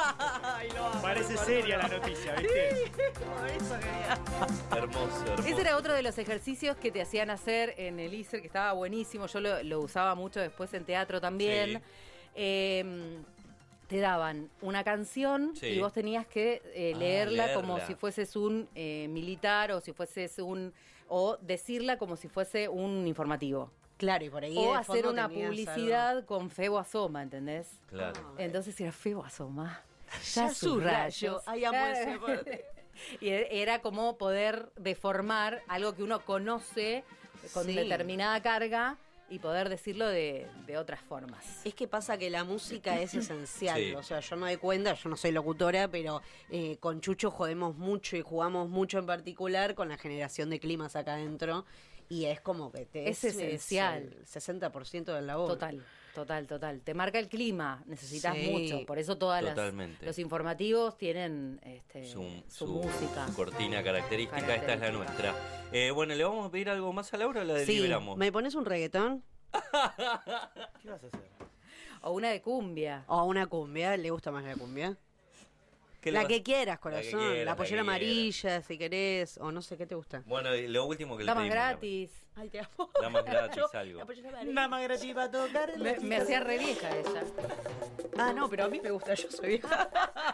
Parece seria la noticia, ¿viste? Eso quería. Hermoso, hermoso. Ese era otro de los ejercicios que te hacían hacer en el I S E R, que estaba buenísimo. Yo lo, lo usaba mucho después en teatro también. Sí. Eh, te daban una canción Sí. y vos tenías que eh, Ah, leerla, como leerla. si fueses un eh, militar o si fueses un... o decirla como si fuese un informativo. Claro, y por ahí O de hacer fondo una tenías publicidad con Febo Asoma, ¿entendés? Claro. Entonces era Febo Asoma. Ya su rayo. Ay, amo ese parte. Y era como poder deformar algo que uno conoce con Sí. determinada carga y poder decirlo de, de otras formas. Es que pasa que la música es esencial. Sí. O sea, yo me doy cuenta, yo no soy locutora, pero eh, con Chucho jodemos mucho y jugamos mucho en particular con la generación de climas acá adentro. Y es como que te Es esencial. el sesenta por ciento del labor. Total, total, total. Te marca el clima, necesitas Sí. mucho. Por eso todas las, Totalmente. los informativos tienen este, Su, su, su- música. su cortina característica. Esta es la Característica. nuestra. Eh, bueno, ¿le vamos a pedir algo más a Laura o la Sí, deliberamos? ¿me pones un reggaetón? ¿Qué vas a hacer? O una de cumbia. O una cumbia, ¿le gusta más la cumbia? ¿Qué le La vas- que quieras, La que corazón. La, quieras, la pollera que amarilla, si querés, o no sé qué te gusta. Bueno, y lo último que le Damas pedimos. gratis. Ay, te amo. Damas gratis, Yo- algo. la pollera amarilla. Nada más gratis para tocar. Me, me hacía re vieja ella. Ah, no, pero a mí me gusta, yo soy vieja.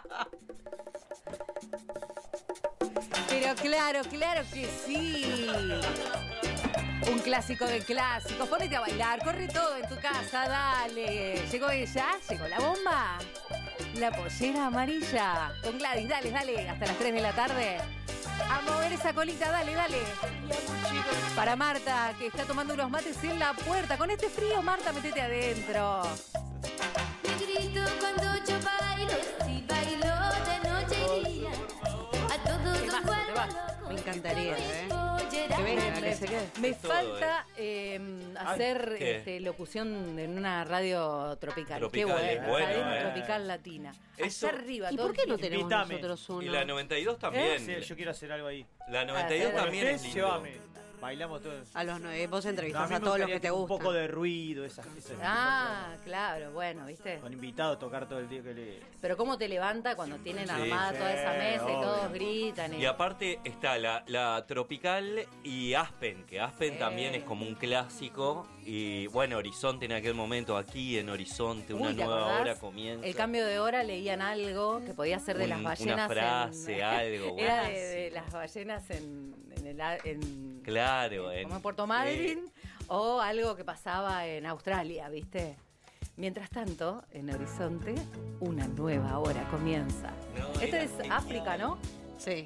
Pero claro, claro que sí. Un clásico de clásicos. Ponete a bailar, corre todo en tu casa, dale. ¿Llegó ella? ¿Llegó la bomba? La pollera amarilla. Con Gladys, dale, dale. Hasta las tres de la tarde. A mover esa colita, dale, dale. Para Marta, que está tomando unos mates en la puerta. Con este frío, Marta, metete adentro. Te grito cuando yo bailo, si bailo de noche y día. A todos Temazo, los vuelvo temazo. loco. Me encantaría, ¿eh? Que Me, venga, me- que se quede. me Es todo, falta eh, hacer ¿qué? este, locución en una radio tropical. Tropical, Qué es bueno, bueno, cadena eh. tropical latina. Eso- Allá arriba. ¿Y todo por qué el no tiempo. tenemos Invítame. nosotros uno? Y la noventa y dos ¿Eh? también. Sí, yo quiero hacer algo ahí. La noventa y dos Hacer- también es Ustedes, lindo. llévame. Bailamos todos. A los nueve, vos No, entrevistás a mí a me todos los gustaría que te un gustan. poco de ruido, esas esas- Ah, claro, bueno, ¿viste? Con invitado a tocar todo el día que le. Pero cómo te levanta cuando tienen Sí. armada toda esa mesa y obvio. todos gritan. Y aparte está la, la Tropical y Aspen, que Aspen Sí. también es como un clásico. Y bueno, Horizonte en aquel momento, aquí en Horizonte, una Uy, ¿te nueva acordás? hora comienza. El cambio de hora leían algo que podía ser de Un- las una ballenas. frase, en, algo, Era bueno. de, de las ballenas en, en, el, a- en, Claro, en, como en Puerto Madryn o algo que pasaba en Australia, ¿viste? Mientras tanto, en Horizonte, una nueva hora comienza. No, Este era es genial. África, ¿no? Sí.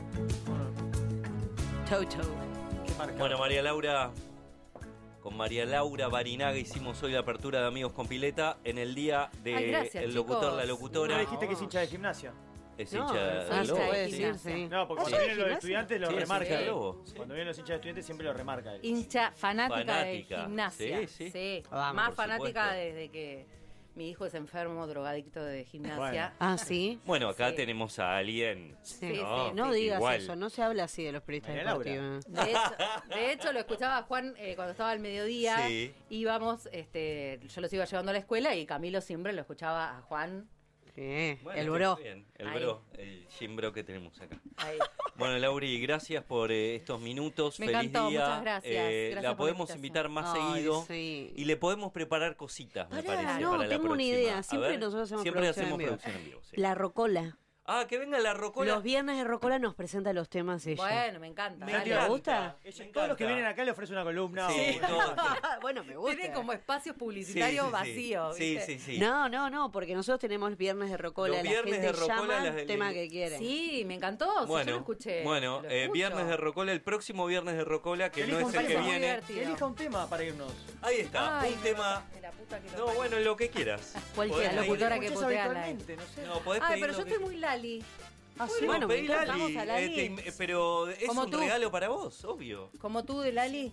Toto. Qué marcado. Bueno, María Laura, con María Laura Barinaga hicimos hoy la apertura de Amigos con Pileta en el día de Ay, gracias, el locutor, chicos. la No locutora. dijiste que es hincha de gimnasia. Es No, hincha ah, del se Lobo, puede sí. decir, sí. No, porque ¿Ah, cuando sos de vienen los gimnasia? estudiantes lo Sí, es remarca. hincha del Lobo. Cuando vienen los hinchas de estudiantes siempre lo remarca él. Hincha fanática, Fanática. de gimnasia. Sí, sí. Vamos, Más por fanática supuesto. desde que mi hijo es enfermo, drogadicto de gimnasia. Ah, sí. Bueno, acá Sí. tenemos a alguien. Sí. No, No digas igual. eso, no se habla así de los periodistas María Laura. deportivos. De hecho, de hecho, lo escuchaba Juan eh, cuando estaba al mediodía. Sí. Íbamos, este, yo los iba llevando a la escuela y Camilo siempre lo escuchaba a Juan. Sí, Bueno, el qué bro. bien, el Ahí. bro, el Jim Bro que tenemos acá. Ahí. Bueno, Lauri, gracias por eh, estos minutos. Me Feliz encantó, día. muchas gracias. Eh, Gracias la por la podemos invitación. invitar más Ay, seguido sí. y le podemos preparar cositas, me Pará, parece, no, para la tengo una próxima. idea. A Siempre ver, nosotros hacemos siempre producción hacemos en vivo. producción en vivo. sí. La Rocola. Ah, que venga la Rocola. Los viernes de Rocola nos presenta los temas ella. Bueno, me encanta. Me dale. ¿Te gusta? Ella- Me todos los que encanta. vienen acá le ofrece una columna. Sí, o- todo. bueno, me gusta. Tiene como espacios Sí, publicitarios sí, sí. vacíos. Sí, ¿viste? sí, sí. No, no, no, porque nosotros tenemos viernes de Rocola. Los la viernes gente de Rocola, llama las- el tema que quiere. Sí, me encantó. si Bueno, yo lo escuché. bueno lo eh, escucho. viernes de Rocola, el próximo viernes de Rocola, que Que no elija es un el que tema. Muy viene. divertido. Que elija un tema para irnos. Ahí está, Ay, un tema. de la puta que lo No, parió. bueno, lo que quieras. Cualquiera, Podés pedir- locutora que Escuchás putea al habitualmente, no sé. No, podés Ay, pedir pero lo yo que- estoy muy Lali. Ah, Sí, Bueno, no, me pedí encanta. Lali, Vamos a Lali. eh, te- pero es Como un tú. regalo para vos, obvio. Como tú de Lali.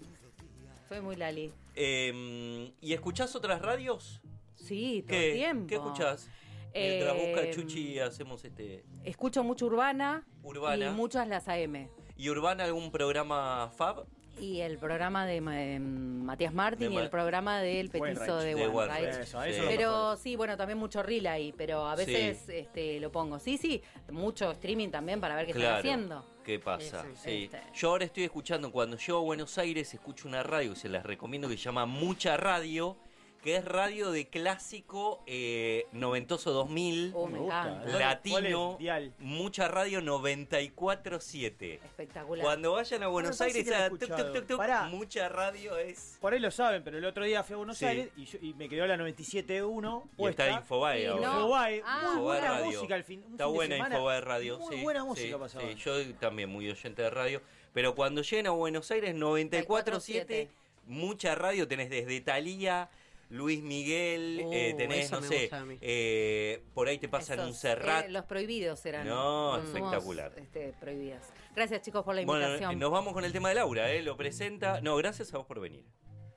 Soy muy Lali. Eh, ¿Y escuchás otras radios? Sí, todo ¿Qué? el tiempo. ¿Qué escuchás? Eh, Mientras busca Chuchi hacemos este... Escucho mucho Urbana. Urbana. Y muchas las A M. ¿Y Urbana algún programa Fab? Y el programa de eh, Matías Martín De y Ma- el programa del petizo Wainwright. de De Wainwright. Wainwright. Eso, eso Sí. es lo Pero mejor. sí, bueno, también mucho relay, pero a veces este, lo pongo. Sí, sí, mucho streaming también para ver qué Claro. están haciendo. ¿Qué pasa? Sí, Sí. este. Yo ahora estoy escuchando, cuando llego a Buenos Aires, escucho una radio que se las recomiendo que se llama Mucha Radio, que es radio de clásico eh, noventoso dos mil, Oh, me Me gusta. encanta. ¿Cuál- latino, cuál es? Dial. Mucha Radio noventa y cuatro siete. Espectacular. Cuando vayan a Buenos me parece Aires, que la he a tuc, tuc, escuchado. tuc, tuc, Pará. Mucha Radio es... Por ahí lo saben, pero el otro día fui a Buenos Sí. Aires y, yo- y me quedó la noventa y siete punto uno Y puesta. está Infobae Y ahora. no. Infobae, Ah. muy Infobae buena Radio. música al fin. un Está fin de buena semana, Infobae Radio, Muy sí. buena música sí, pasaba. sí. Yo también muy oyente de radio. Pero cuando lleguen a Buenos Aires, noventa y cuatro siete, Mucha Radio, tenés desde Thalía, Luis Miguel, Oh, eh, tenés, eso no me sé, gusta a mí. eh, por ahí te pasan Esos, un Serrat. eh, los prohibidos eran. No, Somos, espectacular. este, prohibidas. Gracias, chicos, por la Bueno, invitación. eh, nos vamos con el tema de Laura, ¿eh? Lo presenta. No, gracias a vos por venir.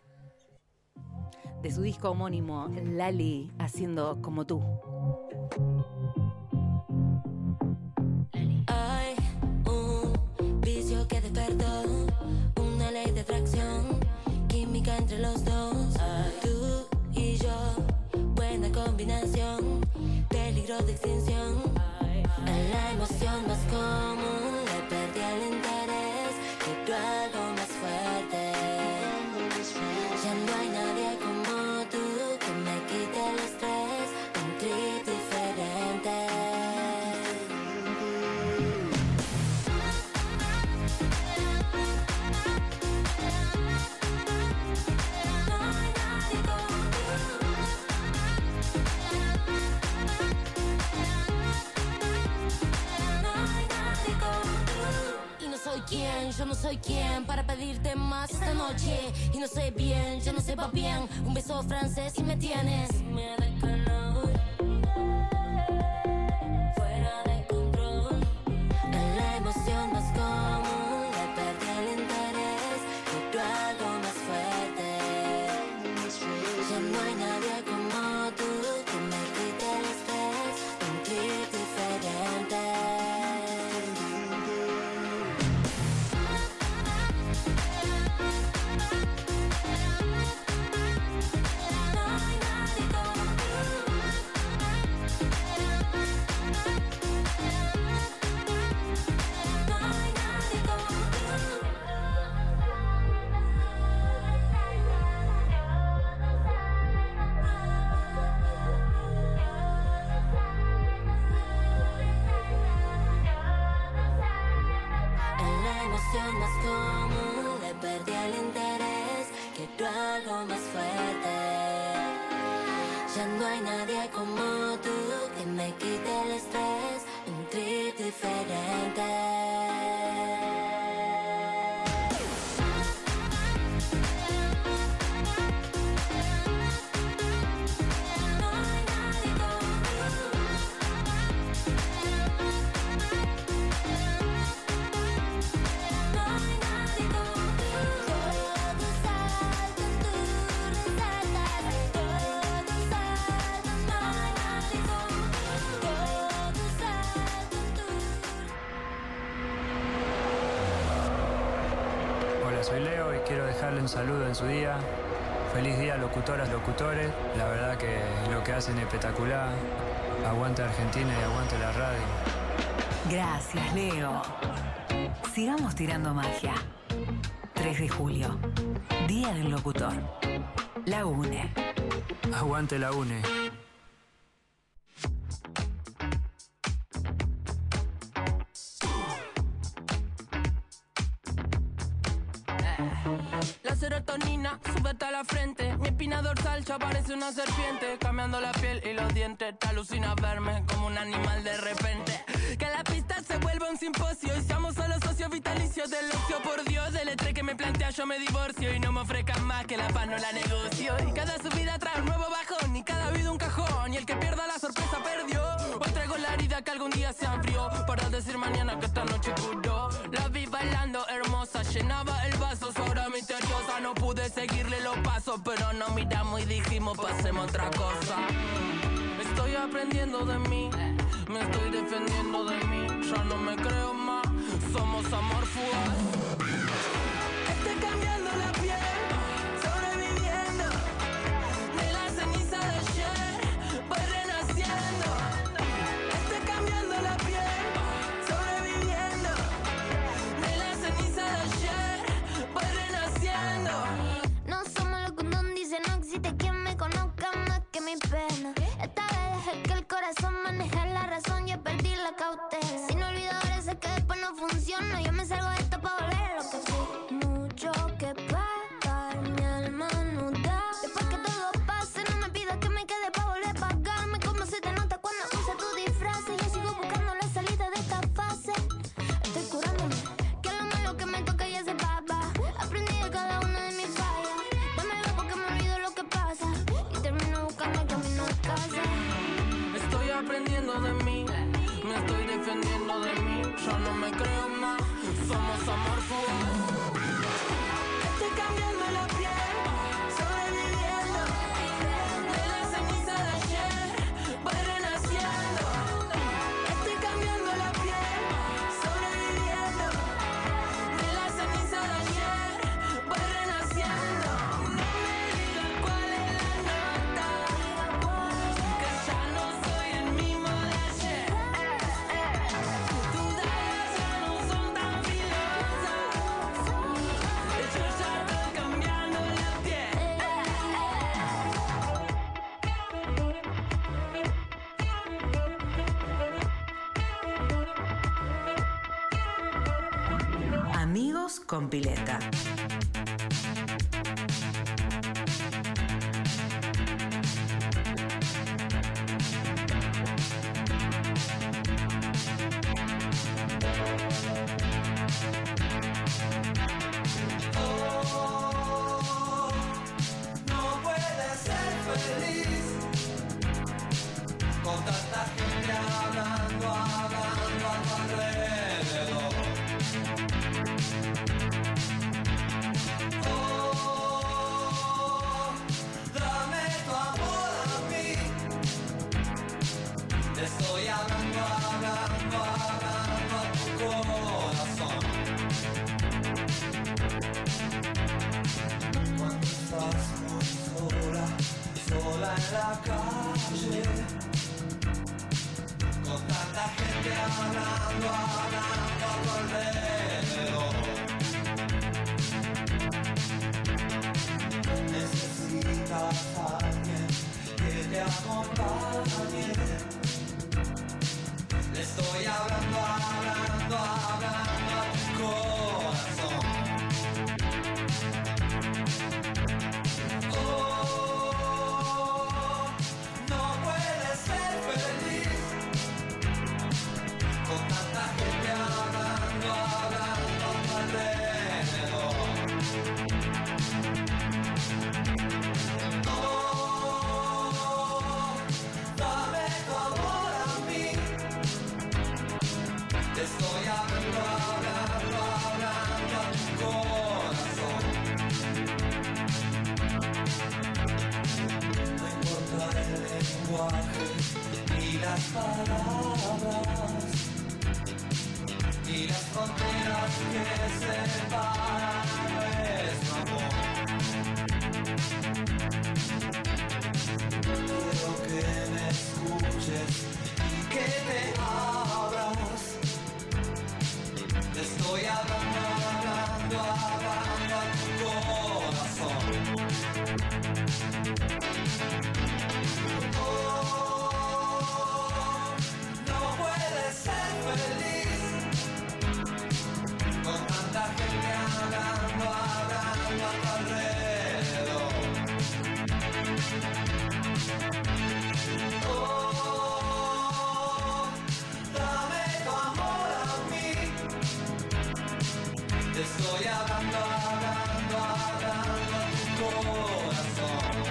De su disco homónimo, Lali, haciendo como tú. Hay un vicio que despertó, una ley de atracción, química entre los dos. Tú y yo, buena combinación, peligro de extinción. En la emoción más común le perdí el interés, quiero algo más fuerte. Ya no hay nadie como tú que me quite el estrés, un trip diferente. Y no soy quien, yo no soy quien para pedirte más esta noche. Y no sé bien, yo no sé va bien. Un beso francés y me tienes. Me da calor. Fuera de control. En la emoción más con. vicio más común. Le perdí el interés, quiero algo más fuerte. Ya no hay nadie como tú que me quite el estrés, un trip diferente. Soy Leo y quiero dejarle un saludo en su día. Feliz día, locutoras, locutores. La verdad que lo que hacen es espectacular. Aguante Argentina y aguante la radio. Gracias, Leo. Sigamos tirando magia. tres de julio, Día del Locutor. La UNE. Aguante la UNE. La serotonina sube hasta la frente. Mi espina dorsal ya parece una serpiente. Cambiando la piel y los dientes. Te alucina verme como un animal de repente. Que la pista se vuelva un simposio y seamos solo socios vitalicios del ocio. Por Dios, del estrés que me plantea yo me divorcio. Y no me ofrezcan más que la paz no la negocio. Y cada subida trae un nuevo bajón y cada vida un cajón. Y el que pierda la sorpresa perdió. Hoy traigo la herida que algún día se abrió para decir mañana que esta noche curó. La vi bailando hermosa, llenaba el vaso. Ahora misteriosa, no pude seguirle los pasos, pero nos miramos y dijimos pasemos otra cosa. Estoy aprendiendo de mí, me estoy defendiendo de mí. Ya no me creo más, somos amor fugaz. Estoy cambiando la piel, sobreviviendo. De la ceniza de ayer, voy renaciendo. Estoy cambiando la piel, sobreviviendo. De la ceniza de ayer, voy renaciendo. No somos lo que uno dice, no existe quien me conozca más que mi pena. Esta vez dejé que el corazón maneje la razón, yo perdí la cautela. Sin olvidadores sé que después no funciona, yo me salgo de esto pa' volver a lo que fui. Mucho que pagar, mi alma no da. Después que todo pase, no me pidas que me quede pa' volver a pagarme. Como se te nota cuando usa tu disfraz. Y yo sigo buscando la salida de esta fase. Estoy curándome, que lo malo que me toca ya se papa. Aprendí de cada una de mis fallas. Dame algo porque me olvido lo que pasa. Y termino buscando el camino a casa. Estoy aprendiendo de mí, me estoy defendiendo de mí. Ya no me creo más, somos amor fugaz. Estoy cambiando la piel, sobreviviendo. De la ceniza de ayer, voy renaciendo. Estoy cambiando la piel, sobreviviendo. De la ceniza de ayer, voy renaciendo. No me digas cuál es la nota, que ya no soy el mismo de ayer. Tus dagas ya no son tan filosas. Yo ya estoy cambiando la piel. Amigos con pileta. No puedes ser feliz con tanta gente hablando, hablando a tu alrededor. Oh, dame tu amor a mí. Te estoy hablando, hablando, hablando a tu corazón. Cuando estás muy sola, sola en la calle, con tanta gente hablando, hablando a tu alrededor. Necesitas a alguien que te acompañe. Le estoy hablando, hablando, hablando a tu corazón. lenguaje y las palabras y las fronteras que separan nuestro amor. Quiero que me escuches y que te abras. Te estoy hablando, hablando, hablando a tu corazón. No puedes ser feliz con tanta gente hablando, hablando a tu alrededor. Oh, dame tu amor a mí. Te estoy hablando, hablando, hablando a tu corazón.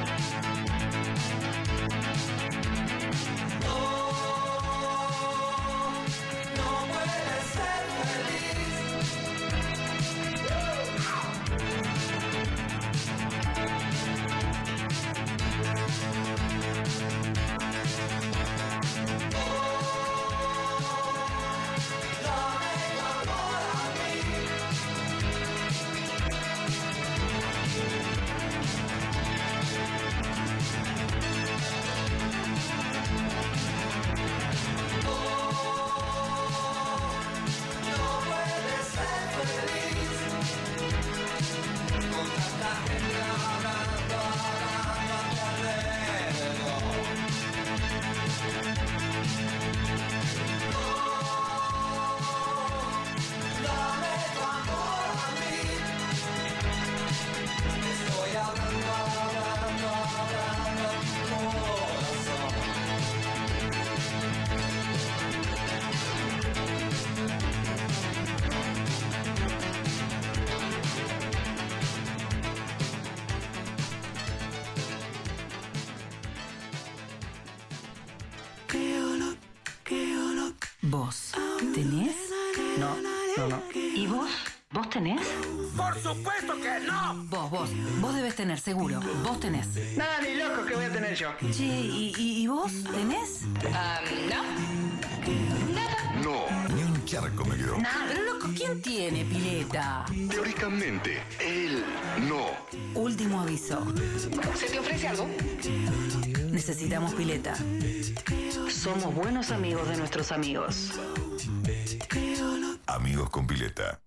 ¿Vos tenés? No, no, no. ¿Y vos? ¿Vos tenés? ¡Por supuesto que no! Vos, vos, vos debes tener, seguro. Vos tenés. Nada, ni loco que voy a tener yo. Che, ¿y, y, y vos tenés? Um, no. No, ni un charco me quedó. Nah, pero loco, ¿quién tiene pileta? Teóricamente, él no. Último aviso. ¿Se te ofrece algo? Necesitamos pileta. Somos buenos amigos de nuestros amigos. Amigos con pileta.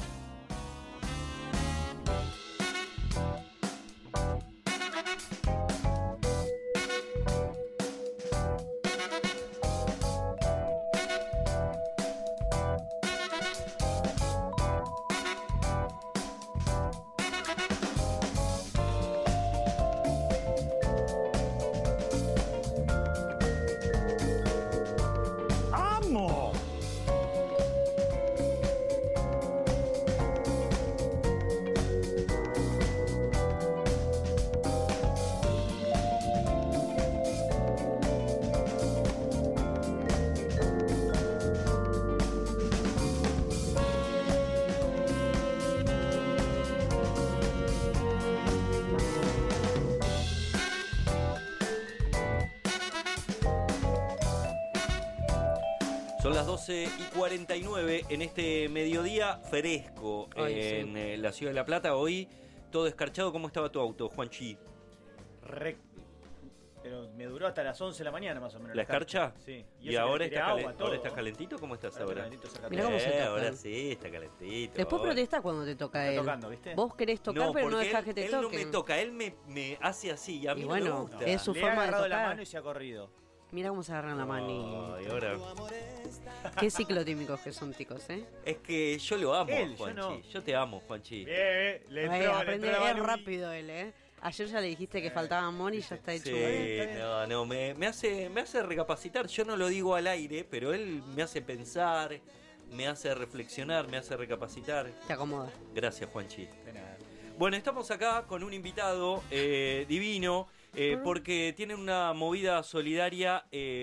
Son las doce y cuarenta y nueve en este mediodía fresco Ay, en sí. eh, la ciudad de La Plata. Hoy todo escarchado. ¿Cómo estaba tu auto, Juanchi? Re... Pero me duró hasta las once de la mañana más o menos. ¿La escarcha? Sí. ¿Y, eso ahora, que le está tiré calen- agua, todo. ahora está calentito? ¿Cómo estás Está ahora? calentito, saca Mirá cómo se Eh, toca. ahora sí, está calentito. Después ahora. protesta cuando te toca Está él. tocando, ¿viste? Vos querés tocar, pero no porque dejás él- que te él toquen. no me toca, él me, me hace así y a mí Y no bueno, me gusta. es su Le forma ha de agarrado tocar. la mano y se ha corrido. Mira cómo se agarran la mano. Ay, ahora... Qué ciclotímicos que son, ticos, ¿eh? Es que yo lo amo, Él, yo Juanchi. no. Yo te amo, Juanchi. Bien, eh, le Ay, entró, le aprende entró la es mano. rápido él, ¿eh? Ayer ya le dijiste que faltaba Moni y ya está hecho. Sí, ¿eh? no, no, me, me hace, me hace recapacitar. Yo no lo digo al aire, pero él me hace pensar, me hace reflexionar, me hace recapacitar. Te acomoda. Gracias, Juanchi. Bueno, estamos acá con un invitado eh, divino, eh, porque tienen una movida solidaria eh,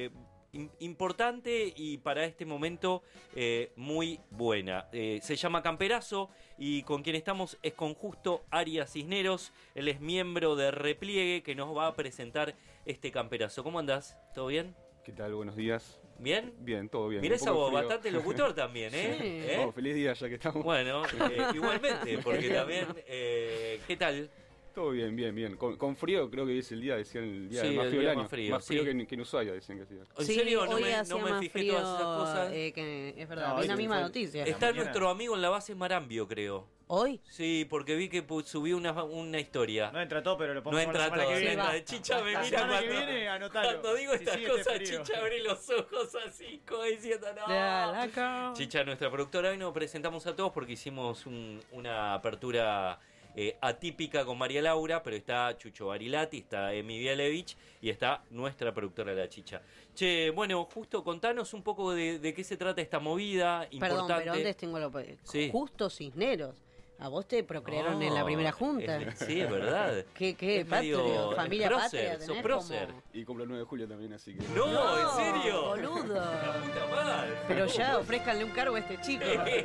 im- importante y para este momento eh, muy buena. Eh, se llama Camperazo y con quien estamos es con Justo Arias Cisneros. Él es miembro de Repliegue que nos va a presentar este camperazo. ¿Cómo andás? ¿Todo bien? ¿Qué tal? Buenos días. ¿Bien? Bien, todo bien. Mirá Un esa poco voz, frío. bastante locutor también, ¿eh? Sí. ¿Eh? Bueno, feliz día ya que estamos. Bueno, eh, igualmente, porque también, eh, ¿qué tal? Todo bien, bien, bien. Con, con frío creo que es el día, decían el día Sí, más el frío día del año. más frío, Más frío sí. que, en- que en Ushuaia, decían que hacía. ¿En Sí, serio? No hoy me, hacía no me más fijé frío, todas esas cosas. eh, que es verdad, No, vi hoy una sí misma fue- noticia. Está nuestro amigo en la base Marambio, creo. ¿Hoy? Sí, porque vi que pu- subió una, una historia. No entra todo, pero lo No ponemos entra la semana todo. que no viene. entra. Chicha me La mira semana cuando, que viene, anotalo. cuando digo Si estas sigue este cosas, frío. Chicha abre los ojos así, como diciendo no. Chicha, nuestra productora, hoy nos presentamos a todos porque hicimos un- una apertura eh, atípica con María Laura, pero está Chucho Barilati, está Emi Bialevich y está nuestra productora La Chicha. Che, bueno, justo contanos un poco de, de qué se trata esta movida Perdón, importante. pero antes tengo lo... Sí. Justo Cisneros. A vos te procrearon en la No, primera junta. es- sí, es verdad. ¿Qué, qué Es medio- patrio? Familia es patria prócer, sos tenés prócer. como- Y cumplo el nueve de julio también, así que... No, ¿en serio? Boludo. Puta madre. Pero ya, ofrézcanle un cargo a este chico.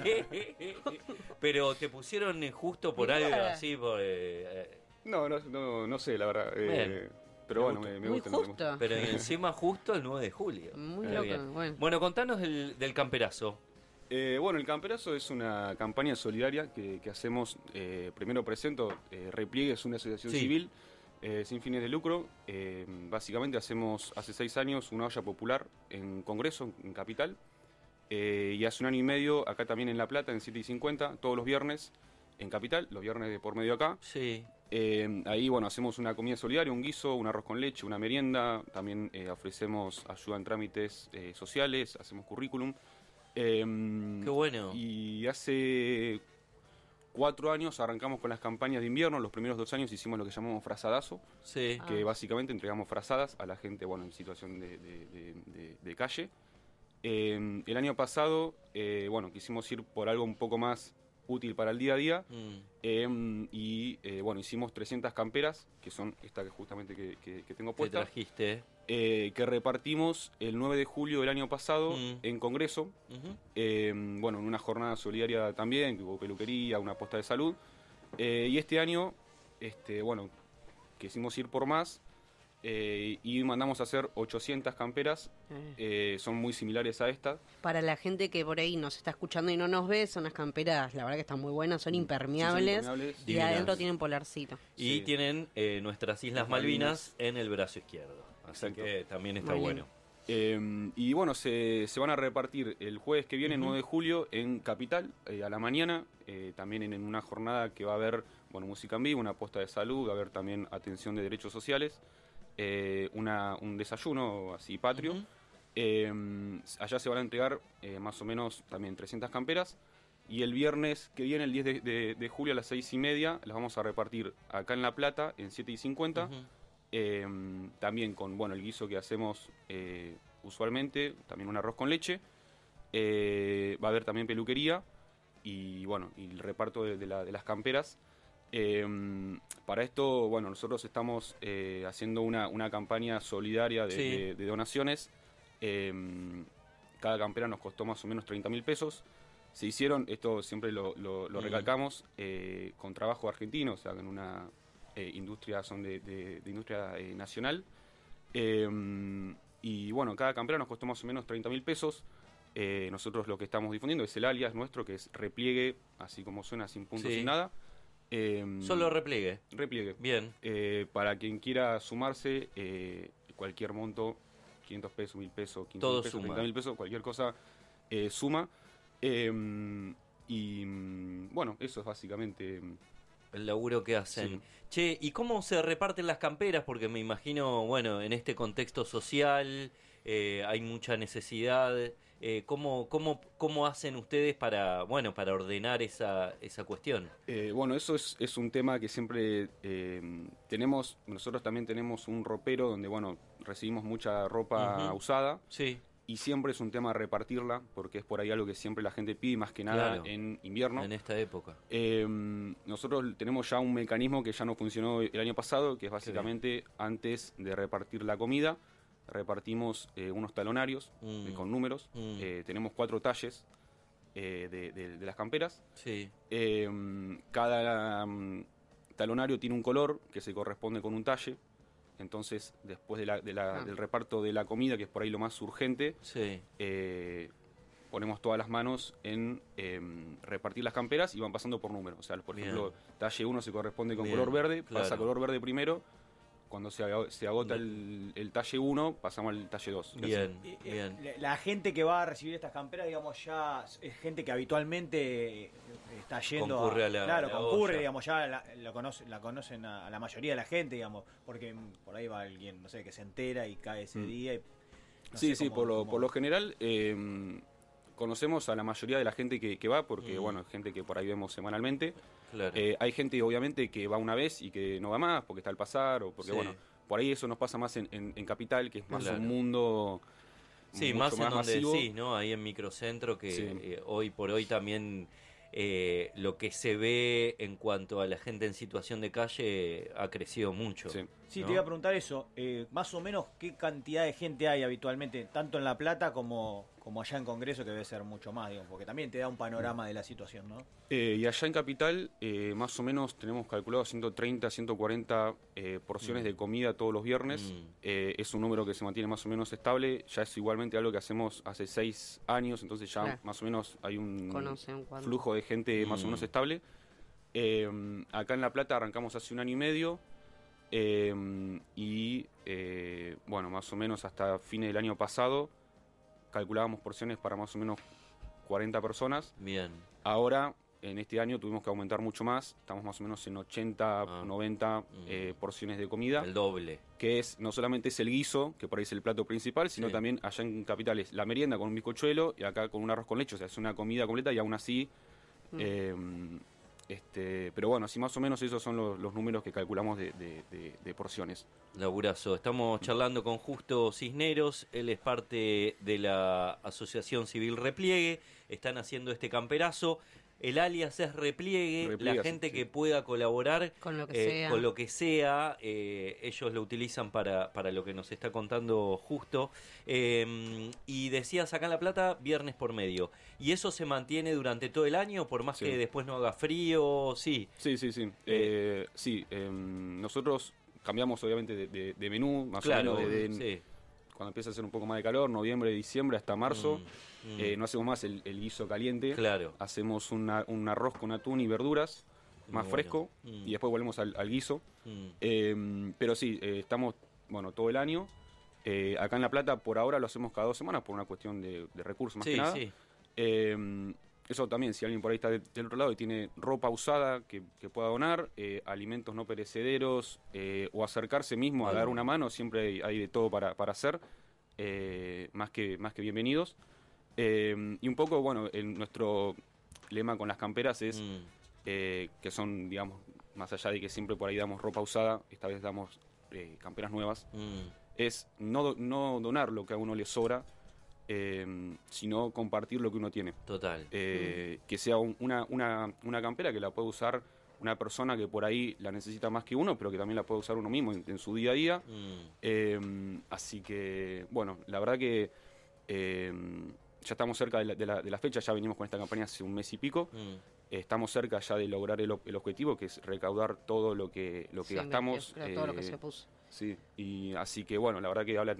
Pero te pusieron eh, justo por algo Mirá. así, por... eh, No, no, no, no sé, la verdad. eh, Bien. pero bueno, me, me Muy gusta. me gusta. justo. Pero encima justo el nueve de julio. Muy Está loco, bien. bueno. Bueno, contanos del, del camperazo. Eh, bueno, el Camperazo es una campaña solidaria que, que hacemos. Eh, primero presento, eh, Repliegue es una asociación Sí. civil eh, sin fines de lucro. Eh, básicamente hacemos hace seis años una olla popular en Congreso, en Capital. Eh, y hace un año y medio acá también en La Plata, en siete y cincuenta, todos los viernes en Capital, los viernes de por medio acá. Sí. Eh, ahí, bueno, hacemos una comida solidaria, un guiso, un arroz con leche, una merienda. También eh, ofrecemos ayuda en trámites eh, sociales, hacemos currículum. Eh, Qué bueno. Y hace cuatro años arrancamos con las campañas de invierno. Los primeros dos años hicimos lo que llamamos frazadazo, Sí. que Ah. básicamente entregamos frazadas a la gente, bueno, en situación de, de- de- de- de calle. Eh, el año pasado, eh, bueno, quisimos ir por algo un poco más útil para el día a día. Mm. Eh, y eh, bueno, hicimos trescientas camperas, que son esta que justamente que, que- que tengo ¿Qué puesta. trajiste? eh, que repartimos el nueve de julio del año pasado Mm. en Congreso. Ujú. Eh, bueno, en una jornada solidaria también, que hubo peluquería, una posta de salud. Eh, y este año, este, bueno, quisimos ir por más eh, y mandamos a hacer ochocientas camperas. Eh, son muy similares a esta. Para la gente que por ahí nos está escuchando y no nos ve, son las camperas, la verdad que están muy buenas, son impermeables, impermeables. y Divinas. adentro tienen polarcito. Y Sí. tienen eh, nuestras Islas Las Malvinas en el brazo izquierdo. Así Exacto. que también está Muy bueno. Eh, y bueno, se, se van a repartir el jueves que viene, Ujú. nueve de julio, en Capital, eh, a la mañana. eh, también en, en una jornada que va a haber, bueno, música en vivo, una posta de salud, va a haber también atención de derechos sociales, eh, una, un desayuno así patrio. Ujú. Eh, allá se van a entregar eh, más o menos también trescientas camperas. Y el viernes que viene, el diez de, de- de julio a las seis y media, las vamos a repartir acá en La Plata, en siete y cincuenta. Ujú. Eh, también con bueno el guiso que hacemos eh, usualmente, también un arroz con leche. Eh, va a haber también peluquería y bueno, y el reparto de, de la- de las camperas. Eh, para esto, bueno, nosotros estamos eh, haciendo una, una campaña solidaria de, Sí. de- de donaciones. Eh, cada campera nos costó más o menos treinta mil pesos. Se hicieron, esto siempre lo, lo- lo Mm. recalcamos, eh, con trabajo argentino, o sea, en una eh, industria, son de, de- de industria eh, nacional. Eh, y bueno, cada campera nos costó más o menos treinta mil pesos. Eh, nosotros lo que estamos difundiendo es el alias nuestro, que es Repliegue, así como suena, sin puntos, Sí. sin nada. Eh, Solo repliegue. Repliegue. Bien. Eh, para quien quiera sumarse, eh, cualquier monto, quinientos pesos, mil pesos, quince Todo mil pesos, suma. treinta mil pesos, cualquier cosa eh, suma. Eh, y mm, bueno, eso es básicamente el laburo que hacen. Che, ¿y cómo se reparten las camperas? Porque me imagino, bueno, en este contexto social eh, hay mucha necesidad. Eh, ¿cómo, cómo, ¿Cómo hacen ustedes para, bueno, para ordenar esa, esa cuestión? Eh, bueno, eso es, es un tema que siempre eh, tenemos. Nosotros también tenemos un ropero donde, bueno, recibimos mucha ropa Ujú. usada. Sí. Y siempre es un tema repartirla, porque es por ahí algo que siempre la gente pide, más que nada Claro. en invierno. En esta época. Eh, nosotros tenemos ya un mecanismo que ya no funcionó el año pasado, que es básicamente antes de repartir la comida, repartimos eh, unos talonarios Mm. eh, con números. Mm. Eh, tenemos cuatro talles eh, de, de- de las camperas. Sí. Eh, cada mm, talonario tiene un color que se corresponde con un talle. Entonces, después de la- de la- Ah. del reparto de la comida, que es por ahí lo más urgente, Sí. eh, ponemos todas las manos en em, repartir las camperas y van pasando por número. O sea, por Bien. ejemplo, talle uno se corresponde con Bien, color verde, pasa claro. color verde primero. Cuando se, ago- se agota el, el talle uno, pasamos al talle dos. Bien, Eh, bien. La, la gente que va a recibir estas camperas, digamos, ya es gente que habitualmente eh, está yendo Concurre a la- claro, a la concurre, olla. digamos, ya la, la conoce- la conocen a, a la mayoría de la gente, digamos, porque mm, por ahí va alguien, no sé, que se entera y cae ese Mm. día. Y, no Sí, sé sí, cómo- por lo, cómo- por lo general eh, conocemos a la mayoría de la gente que, que va, porque Mm. bueno, es gente que por ahí vemos semanalmente. Claro. Eh, hay gente obviamente que va una vez y que no va más porque está al pasar o porque Sí. bueno, por ahí eso nos pasa más en, en- en Capital, que es más Claro. un mundo Sí, mucho más en donde masivo. decís, ¿no? Ahí en Microcentro, que Sí. eh, hoy por hoy también eh, lo que se ve en cuanto a la gente en situación de calle ha crecido mucho. Sí, Sí, ¿no? te iba a preguntar eso, eh, más o menos qué cantidad de gente hay habitualmente, tanto en La Plata como, como allá en Congreso, que debe ser mucho más, digamos, porque también te da un panorama de la situación, ¿no? Eh, y allá en Capital, eh, más o menos tenemos calculado ciento treinta, ciento cuarenta eh, porciones Mm. de comida todos los viernes. Mm. Eh, es un número que se mantiene más o menos estable. Ya es igualmente algo que hacemos hace seis años, entonces ya Claro. más o menos hay un Conocen cuándo. flujo de gente más o Mm. menos estable. Eh, acá en La Plata arrancamos hace un año y medio. eh, y eh, bueno, más o menos hasta fines del año pasado calculábamos porciones para más o menos cuarenta personas. Bien. Ahora, en este año tuvimos que aumentar mucho más. Estamos más o menos en ochenta, Ah. noventa eh, porciones de comida. El doble. Que es, no solamente es el guiso, que por ahí es el plato principal, sino Sí. también también allá en Capital es la merienda con un bizcochuelo y acá con un arroz con leche. O sea, es una comida completa y aún así... Mm. eh, este, pero bueno, así más o menos esos son los, los números que calculamos de, de- de- de porciones. Laburazo. Estamos charlando con Justo Cisneros, él es parte de la Asociación Civil Repliegue, están haciendo este camperazo. El alias es Repliegue, Repliegue, la gente sí. que pueda colaborar Con lo que eh, sea. con lo que sea, eh, ellos lo utilizan para, para lo que nos está contando Justo. Eh, y decías acá en La Plata, viernes por medio. ¿Y eso se mantiene durante todo el año, por más Sí. que después no haga frío? Sí. Sí, sí, sí. Eh, sí, em, nosotros cambiamos obviamente de, de- de menú, más Claro, o menos desde sí. cuando empieza a hacer un poco más de calor, noviembre, diciembre hasta marzo. Mm, mm. Eh, no hacemos más el, el guiso caliente. Claro. Hacemos una- un arroz con atún y verduras más Muy fresco bueno. Mm. y después volvemos al, al guiso. Mm. Eh, pero sí, eh, estamos bueno todo el año. Eh, acá en La Plata por ahora lo hacemos cada dos semanas por una cuestión de, de recursos más Sí, que nada. sí. Eh, eso también, si alguien por ahí está de- del otro lado y tiene ropa usada que, que pueda donar, eh, alimentos no perecederos eh, o acercarse mismo a Bueno. dar una mano, siempre hay, hay de todo para, para hacer, eh, más, que, más que bienvenidos. Eh, y un poco, bueno, el- nuestro lema con las camperas es Mm. eh, que son, digamos, más allá de que siempre por ahí damos ropa usada, esta vez damos eh, camperas nuevas, Mm. es no, do- no donar lo que a uno le sobra, eh, sino compartir lo que uno tiene. Total. Eh, Que sea un- una, una, una campera que la puede usar una persona que por ahí la necesita más que uno, pero que también la puede usar uno mismo en, en su día a día. Mm. Eh, así que, bueno, la verdad que eh, ya estamos cerca de la, de la- de la fecha, ya venimos con esta campaña hace un mes y pico. Mm. Estamos cerca ya de lograr el, ob- el objetivo, que es recaudar todo lo que, lo que Sí, gastamos. creo todo lo que eh, se puso. Sí, y así que bueno, la verdad que habla